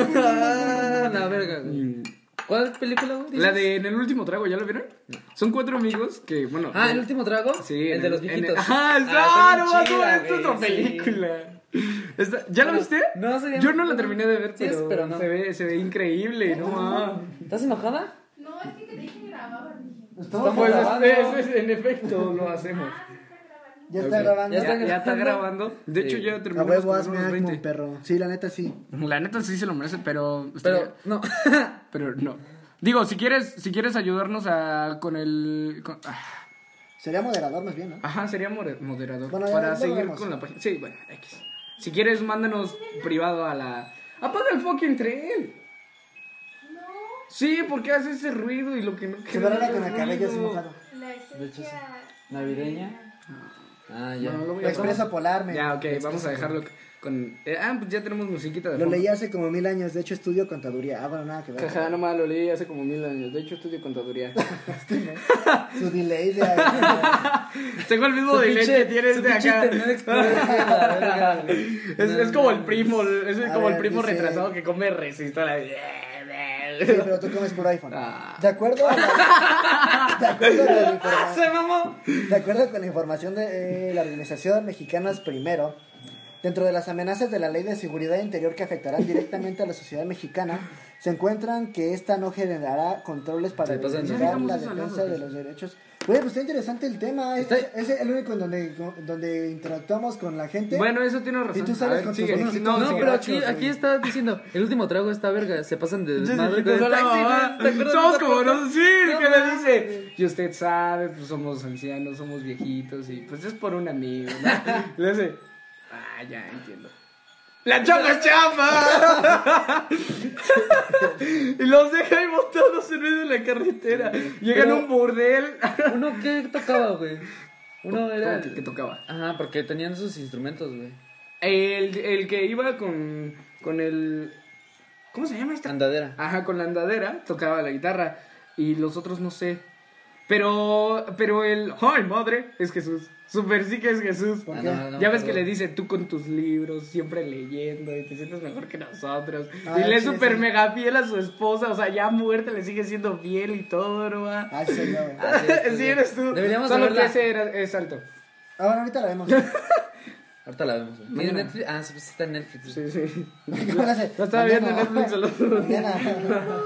Ah, la verga, güey. ¿Cuál película, güey? dices? La de En el último trago, ¿ya lo vieron? Son cuatro amigos que, bueno. Ah, de- ¿el último trago? Sí, El en de los en viejitos. Ajá, Ah, no, está no, bien no, chida, es otra güey, sí. película. Está- ¿Ya la Bueno, viste? no, sería- Yo no la terminé de ver, Sí, es, pero, pero no. se, ve, se ve increíble, no mames. ¿Estás enojada? No, es que te dije que grababan, dije. Estamos Pues grabando. es, es- es- en efecto lo hacemos. Ah, sí está grabando. Ya está Ok. grabando. Ya Ya, está ya está grabando. grabando. De hecho, Sí. ya A terminamos huevo, con hazme unos acmo, veinte. perro. Sí, la neta sí. La neta sí se lo merece, pero. Pero, no. Pero no. Digo, si quieres, si quieres ayudarnos a con el. con- ah, Sería moderador más bien, ¿no? ajá, sería more- moderador. Bueno, ya para lo seguir vemos. con la página. Sí, bueno, X. Si quieres, mándanos privado a la. Apaga el fucking tren. No, Sí, porque hace ese ruido y lo que no Se verá con el cabello así mojado. la De hecho, esencia sí. Navideña. Ah, ya. No, lo voy a Expreso polar, me. Ya, ok, vamos a dejarlo. Con, eh, ah, pues ya tenemos musiquita de Lo fondo. leí hace como mil años, de hecho estudio contaduría. Ah, bueno, nada que ver. Ajá, nomás lo leí hace como mil años. De hecho, estudio contaduría. Su delay de ahí. Tengo el mismo Su delay pinche- que tienes su de pinche acá. Internet Explorer, la verga, güey. Es, No, es como el no, primo, es A como el ver, primo dice- retrasado que come resistor. Sí, pero tú comes por iPhone. Ah. De acuerdo a la, de acuerdo con la informa- Se mamó. de acuerdo con la información de eh, la Organización Mexicanas Primero, dentro de las amenazas de la Ley de Seguridad Interior que afectarán directamente a la sociedad mexicana, se encuentran que esta no generará controles para Se pasan de- verificar Ya la dejamos eso al defensa lado, de los derechos. Oye, pues está interesante el tema. Es, Está- es el único en donde, donde interactuamos con la gente. Bueno, eso tiene razón. Y tú A sales ver, con tus sigue. viejitos. No, No, sigue. pero borrachos, aquí, güey. aquí está diciendo, el último trago está verga, se pasan de Pinches desmadre con viejitos el a la taxi, mamá. güey. ¿Te acuerdas de Somos esa como foto? no, sí, No que le mames. dice. Y usted sabe, pues somos ancianos, somos viejitos y pues es por un amigo, ¿no? Le dice, ah, ya entiendo. ¡La chapa chapa! Y los deja ahí botados en medio de la carretera. Llegan a un burdel. ¿Uno qué tocaba, güey? Uno era... ¿Cómo que, que tocaba? Ajá, porque tenían sus instrumentos, güey. El, el que iba con, con el... ¿Cómo se llama esta? Andadera. Ajá, con la andadera tocaba la guitarra y los otros no sé. Pero, pero el, ¡ay, madre! Es Jesús. Super sí que es Jesús. ¿Por Ah, qué? no, no, Ya ves perdón. que le dice tú con tus libros, siempre leyendo y te sientes mejor que nosotros. Ah, y le es sí, súper sí. mega fiel a su esposa, o sea, ya muerta le sigue siendo fiel y todo, ¿no? va? Ay, soy yo, güey. Ah, sí, sí, Sí, sí. eres tú. Deberíamos Solo de que verla. ese era, es alto. Ah, bueno, ahorita la vemos. Ahorita la vemos, güey. ¿Tiene Mañana. Netflix? Ah, sí, pues está en Netflix. Sí, sí. ¿Cómo le hace? Lo estaba viendo en Mañana. Netflix el otro día. Mañana.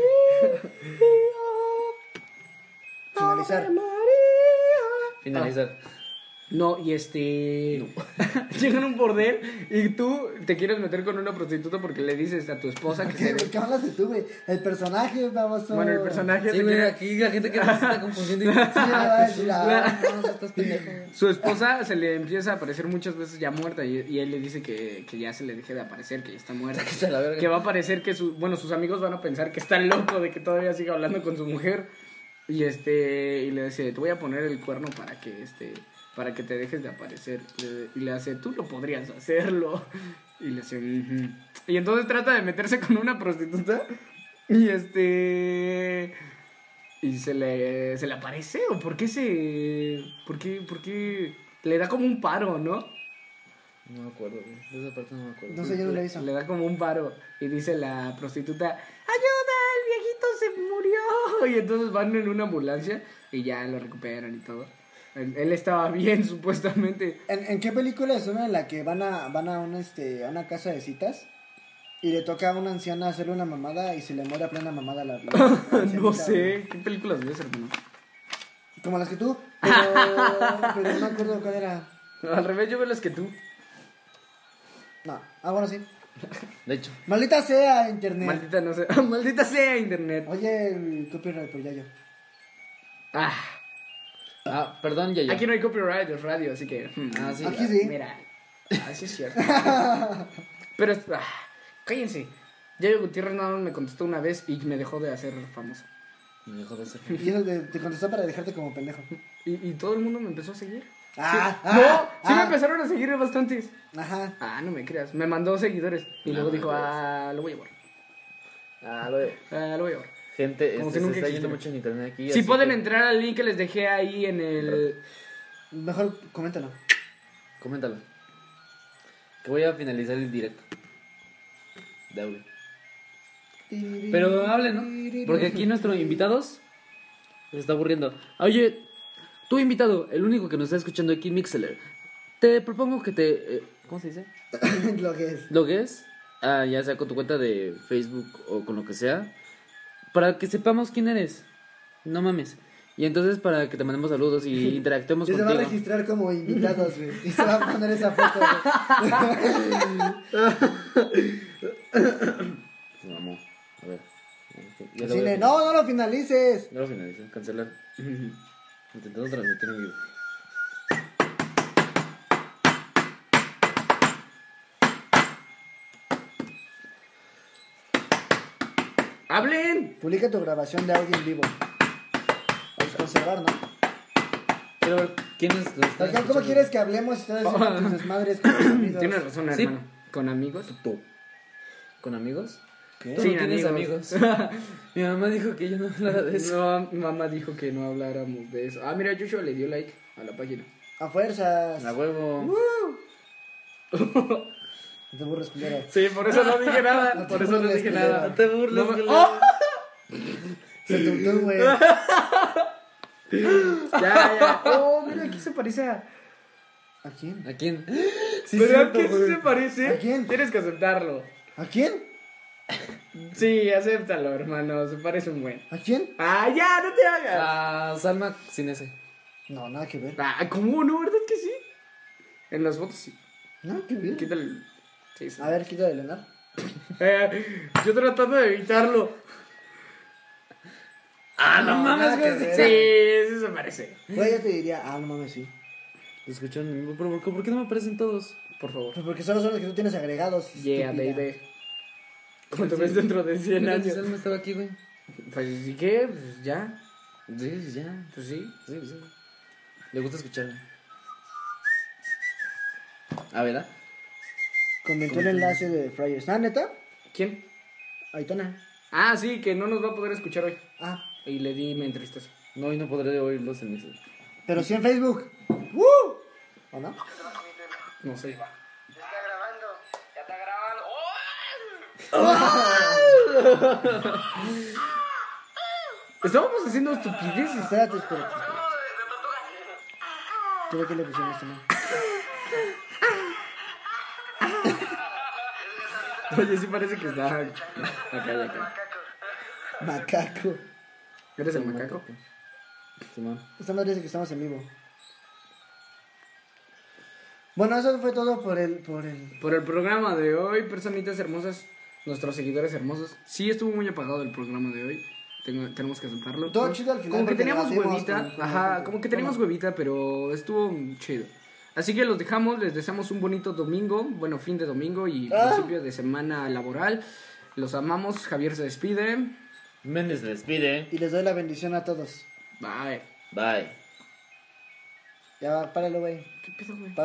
Finalizar. Finalizar. No, y este. Llegan a un bordel y tú te quieres meter con una prostituta porque le dices a tu esposa que ¿Qué, se ¿Por ve. qué hablas de tú, güey? El personaje, vamos. Bueno, el personaje Sí, se güey, quiere- aquí la gente que nos está confundiendo. Sí, me va a decir, ah, No, no, estás pendejo. Su esposa se le empieza a aparecer muchas veces ya muerta y, y él le dice que, que ya se le deje de aparecer, que ya está muerta. Sáquese a la verga. Que va a parecer que su, bueno, sus amigos van a pensar que está loco de que todavía siga hablando con su mujer. Y este, y le dice, te voy a poner el cuerno para que este, para que te dejes de aparecer. Le- Y le hace, tú lo podrías hacerlo. Y le hace, "Ujú". Y entonces trata de meterse con una prostituta. Y este. Y se le, se le aparece, o por qué se. ¿Por qué, por qué le da como un paro, ¿no? No me acuerdo, güey. De esa parte no me acuerdo. No sé, yo no lo he visto. Le da como un paro. Y dice la prostituta, ¡ayuda! El viejito se murió. Y entonces van en una ambulancia y ya lo recuperan y todo. Él, él estaba bien, supuestamente. ¿En, ¿En qué película es una en la que van a van a una, este, a una casa de citas? Y le toca a una anciana hacerle una mamada y se le muere a plena mamada la, la- la ancianita, No güey. sé. ¿Qué películas ves, hermano? Como las que tú, pero, pero no me acuerdo cuál era. Al revés, yo veo las que tú. No, ah, bueno, sí. De hecho. Maldita sea internet. Maldita no sé. Maldita sea internet. Oye, el copyright por Yayo. Ah, Ah, perdón, ya, ya. aquí no hay copyright, es radio, así que. hmm. Ah, sí. Aquí sí. Mira, así es cierto. Pero, es- ah, cállense. Yayo Gutiérrez nada más me contestó una vez y me dejó de hacer famosa. Me dejó de ser. Y eso te, te contestó para dejarte como pendejo. Y, y todo el mundo me empezó a seguir. Ah, no, ah, sí me ah. empezaron a seguir bastantes. Ajá. Ah, no me creas. Me mandó seguidores. Y No luego me dijo, creas. ah, lo voy a borrar. Ah, lo de... Ah, lo voy a borrar. Gente, Como este, si nunca se está existiera. yendo mucho en internet aquí. Si así pueden que entrar al link que les dejé ahí en el... Mejor coméntalo. Coméntalo. Que voy a finalizar el directo. De audio. Pero hablen, ¿no? Porque aquí nuestros invitados se está aburriendo. Oye, tú invitado, el único que nos está escuchando aquí en Mixler, te propongo que te... eh, ¿Cómo se dice? Lo que es. Logues, ah, ya sea con tu cuenta de Facebook o con lo que sea, para que sepamos quién eres. No mames. Y entonces para que te mandemos saludos y interactuemos Y se va a contigo. registrar como invitados, güey. Y se va a poner esa foto, güey. Se mamó. A ver. Ya lo Así voy a- de, no, no lo finalices. Ya lo finalicé, cancelar. Intentando transmitir en vivo. ¡Hablen! Publica tu grabación de audio en vivo. Para conservar, ¿no? Quiero ver quiénes los están Pascal, ¿cómo escuchando. quieres que hablemos si estás haciendo tus desmadres con tus amigos? Tienes razón, Sí. hermano. ¿Con amigos? Tú. ¿Con amigos? ¿Qué? Tú Sí, no tienes amigos. amigos. Mi mamá dijo que yo no hablara de eso. No, mi mamá dijo que no habláramos de eso. Ah, mira, Joshua le dio like a la página. A fuerzas. A huevo. No te burles, culero. Sí, por eso no dije nada. No te Por eso no burles, dije culero. nada. No te burles, No me- culero. ¡Oh! Se tuntó, güey. Ya, ya. Oh, mira, aquí se parece a. ¿A quién? ¿A quién? Sí, ¿Verdad cierto, que sí güey. se parece? ¿A quién? Tienes que aceptarlo. ¿A quién? Sí, acéptalo, hermano. Se parece un buen. ¿A quién? Ah, ya, no te hagas. A Salma sin ese. No, nada que ver. Ah, ¿cómo no? ¿Verdad que sí? En las fotos sí. Nada que ver. Quítale. el- Sí, sí. A ver, quita de Leonardo. Eh, yo tratando de evitarlo. Ah, no, No, mames, nada güey. que ver. Sí, sí se parece. Güey, yo te diría, ah, no mames, sí. Lo escucharon en vivo, pero ¿por qué, por qué no me aparecen todos? Por favor. Pues porque solo son los que tú tienes agregados. Yeah, estúpida. baby. ¿Cómo te ves dentro de cien Mira, si años? Salma estaba aquí, güey. Pues, ¿y qué? Pues ya. Sí, ya. Pues sí. Sí, sí. Le gusta escucharme. Ah, ¿verdad? Comentó el enlace de Fryers. ¿Ah, neta? ¿Quién? Aitana. Ah, sí, que no nos va a poder escuchar hoy. Ah, Y le di, me entristece. No, y no podré oírlos en mi... pero sí en Facebook. ¡Woo! ¿O no? No sé. Estábamos haciendo estupideces. Espérate, espérate. ¿Tú de qué le pusieron este man? Oye, sí parece que está acá y acá. Macaco. ¿Eres el macaco? Simón. Esta madre dice que estamos en vivo. Bueno, eso fue todo por el, por el... Por el programa de hoy, personitas hermosas, nuestros seguidores hermosos. Sí, estuvo muy apagado el programa de hoy. Tengo- tenemos que aceptarlo. Todo chido al final Como que porque teníamos lo hacemos huevita. con- con Ajá, gente. como que teníamos Bueno. huevita, pero estuvo chido. Así que los dejamos, les deseamos un bonito domingo, bueno, fin de domingo y Ah. principio de semana laboral. Los amamos, Javier se despide. Méndez se despide. Y les doy la bendición a todos. Bye. Bye. Ya, páralo, güey. ¿Qué pedo, güey?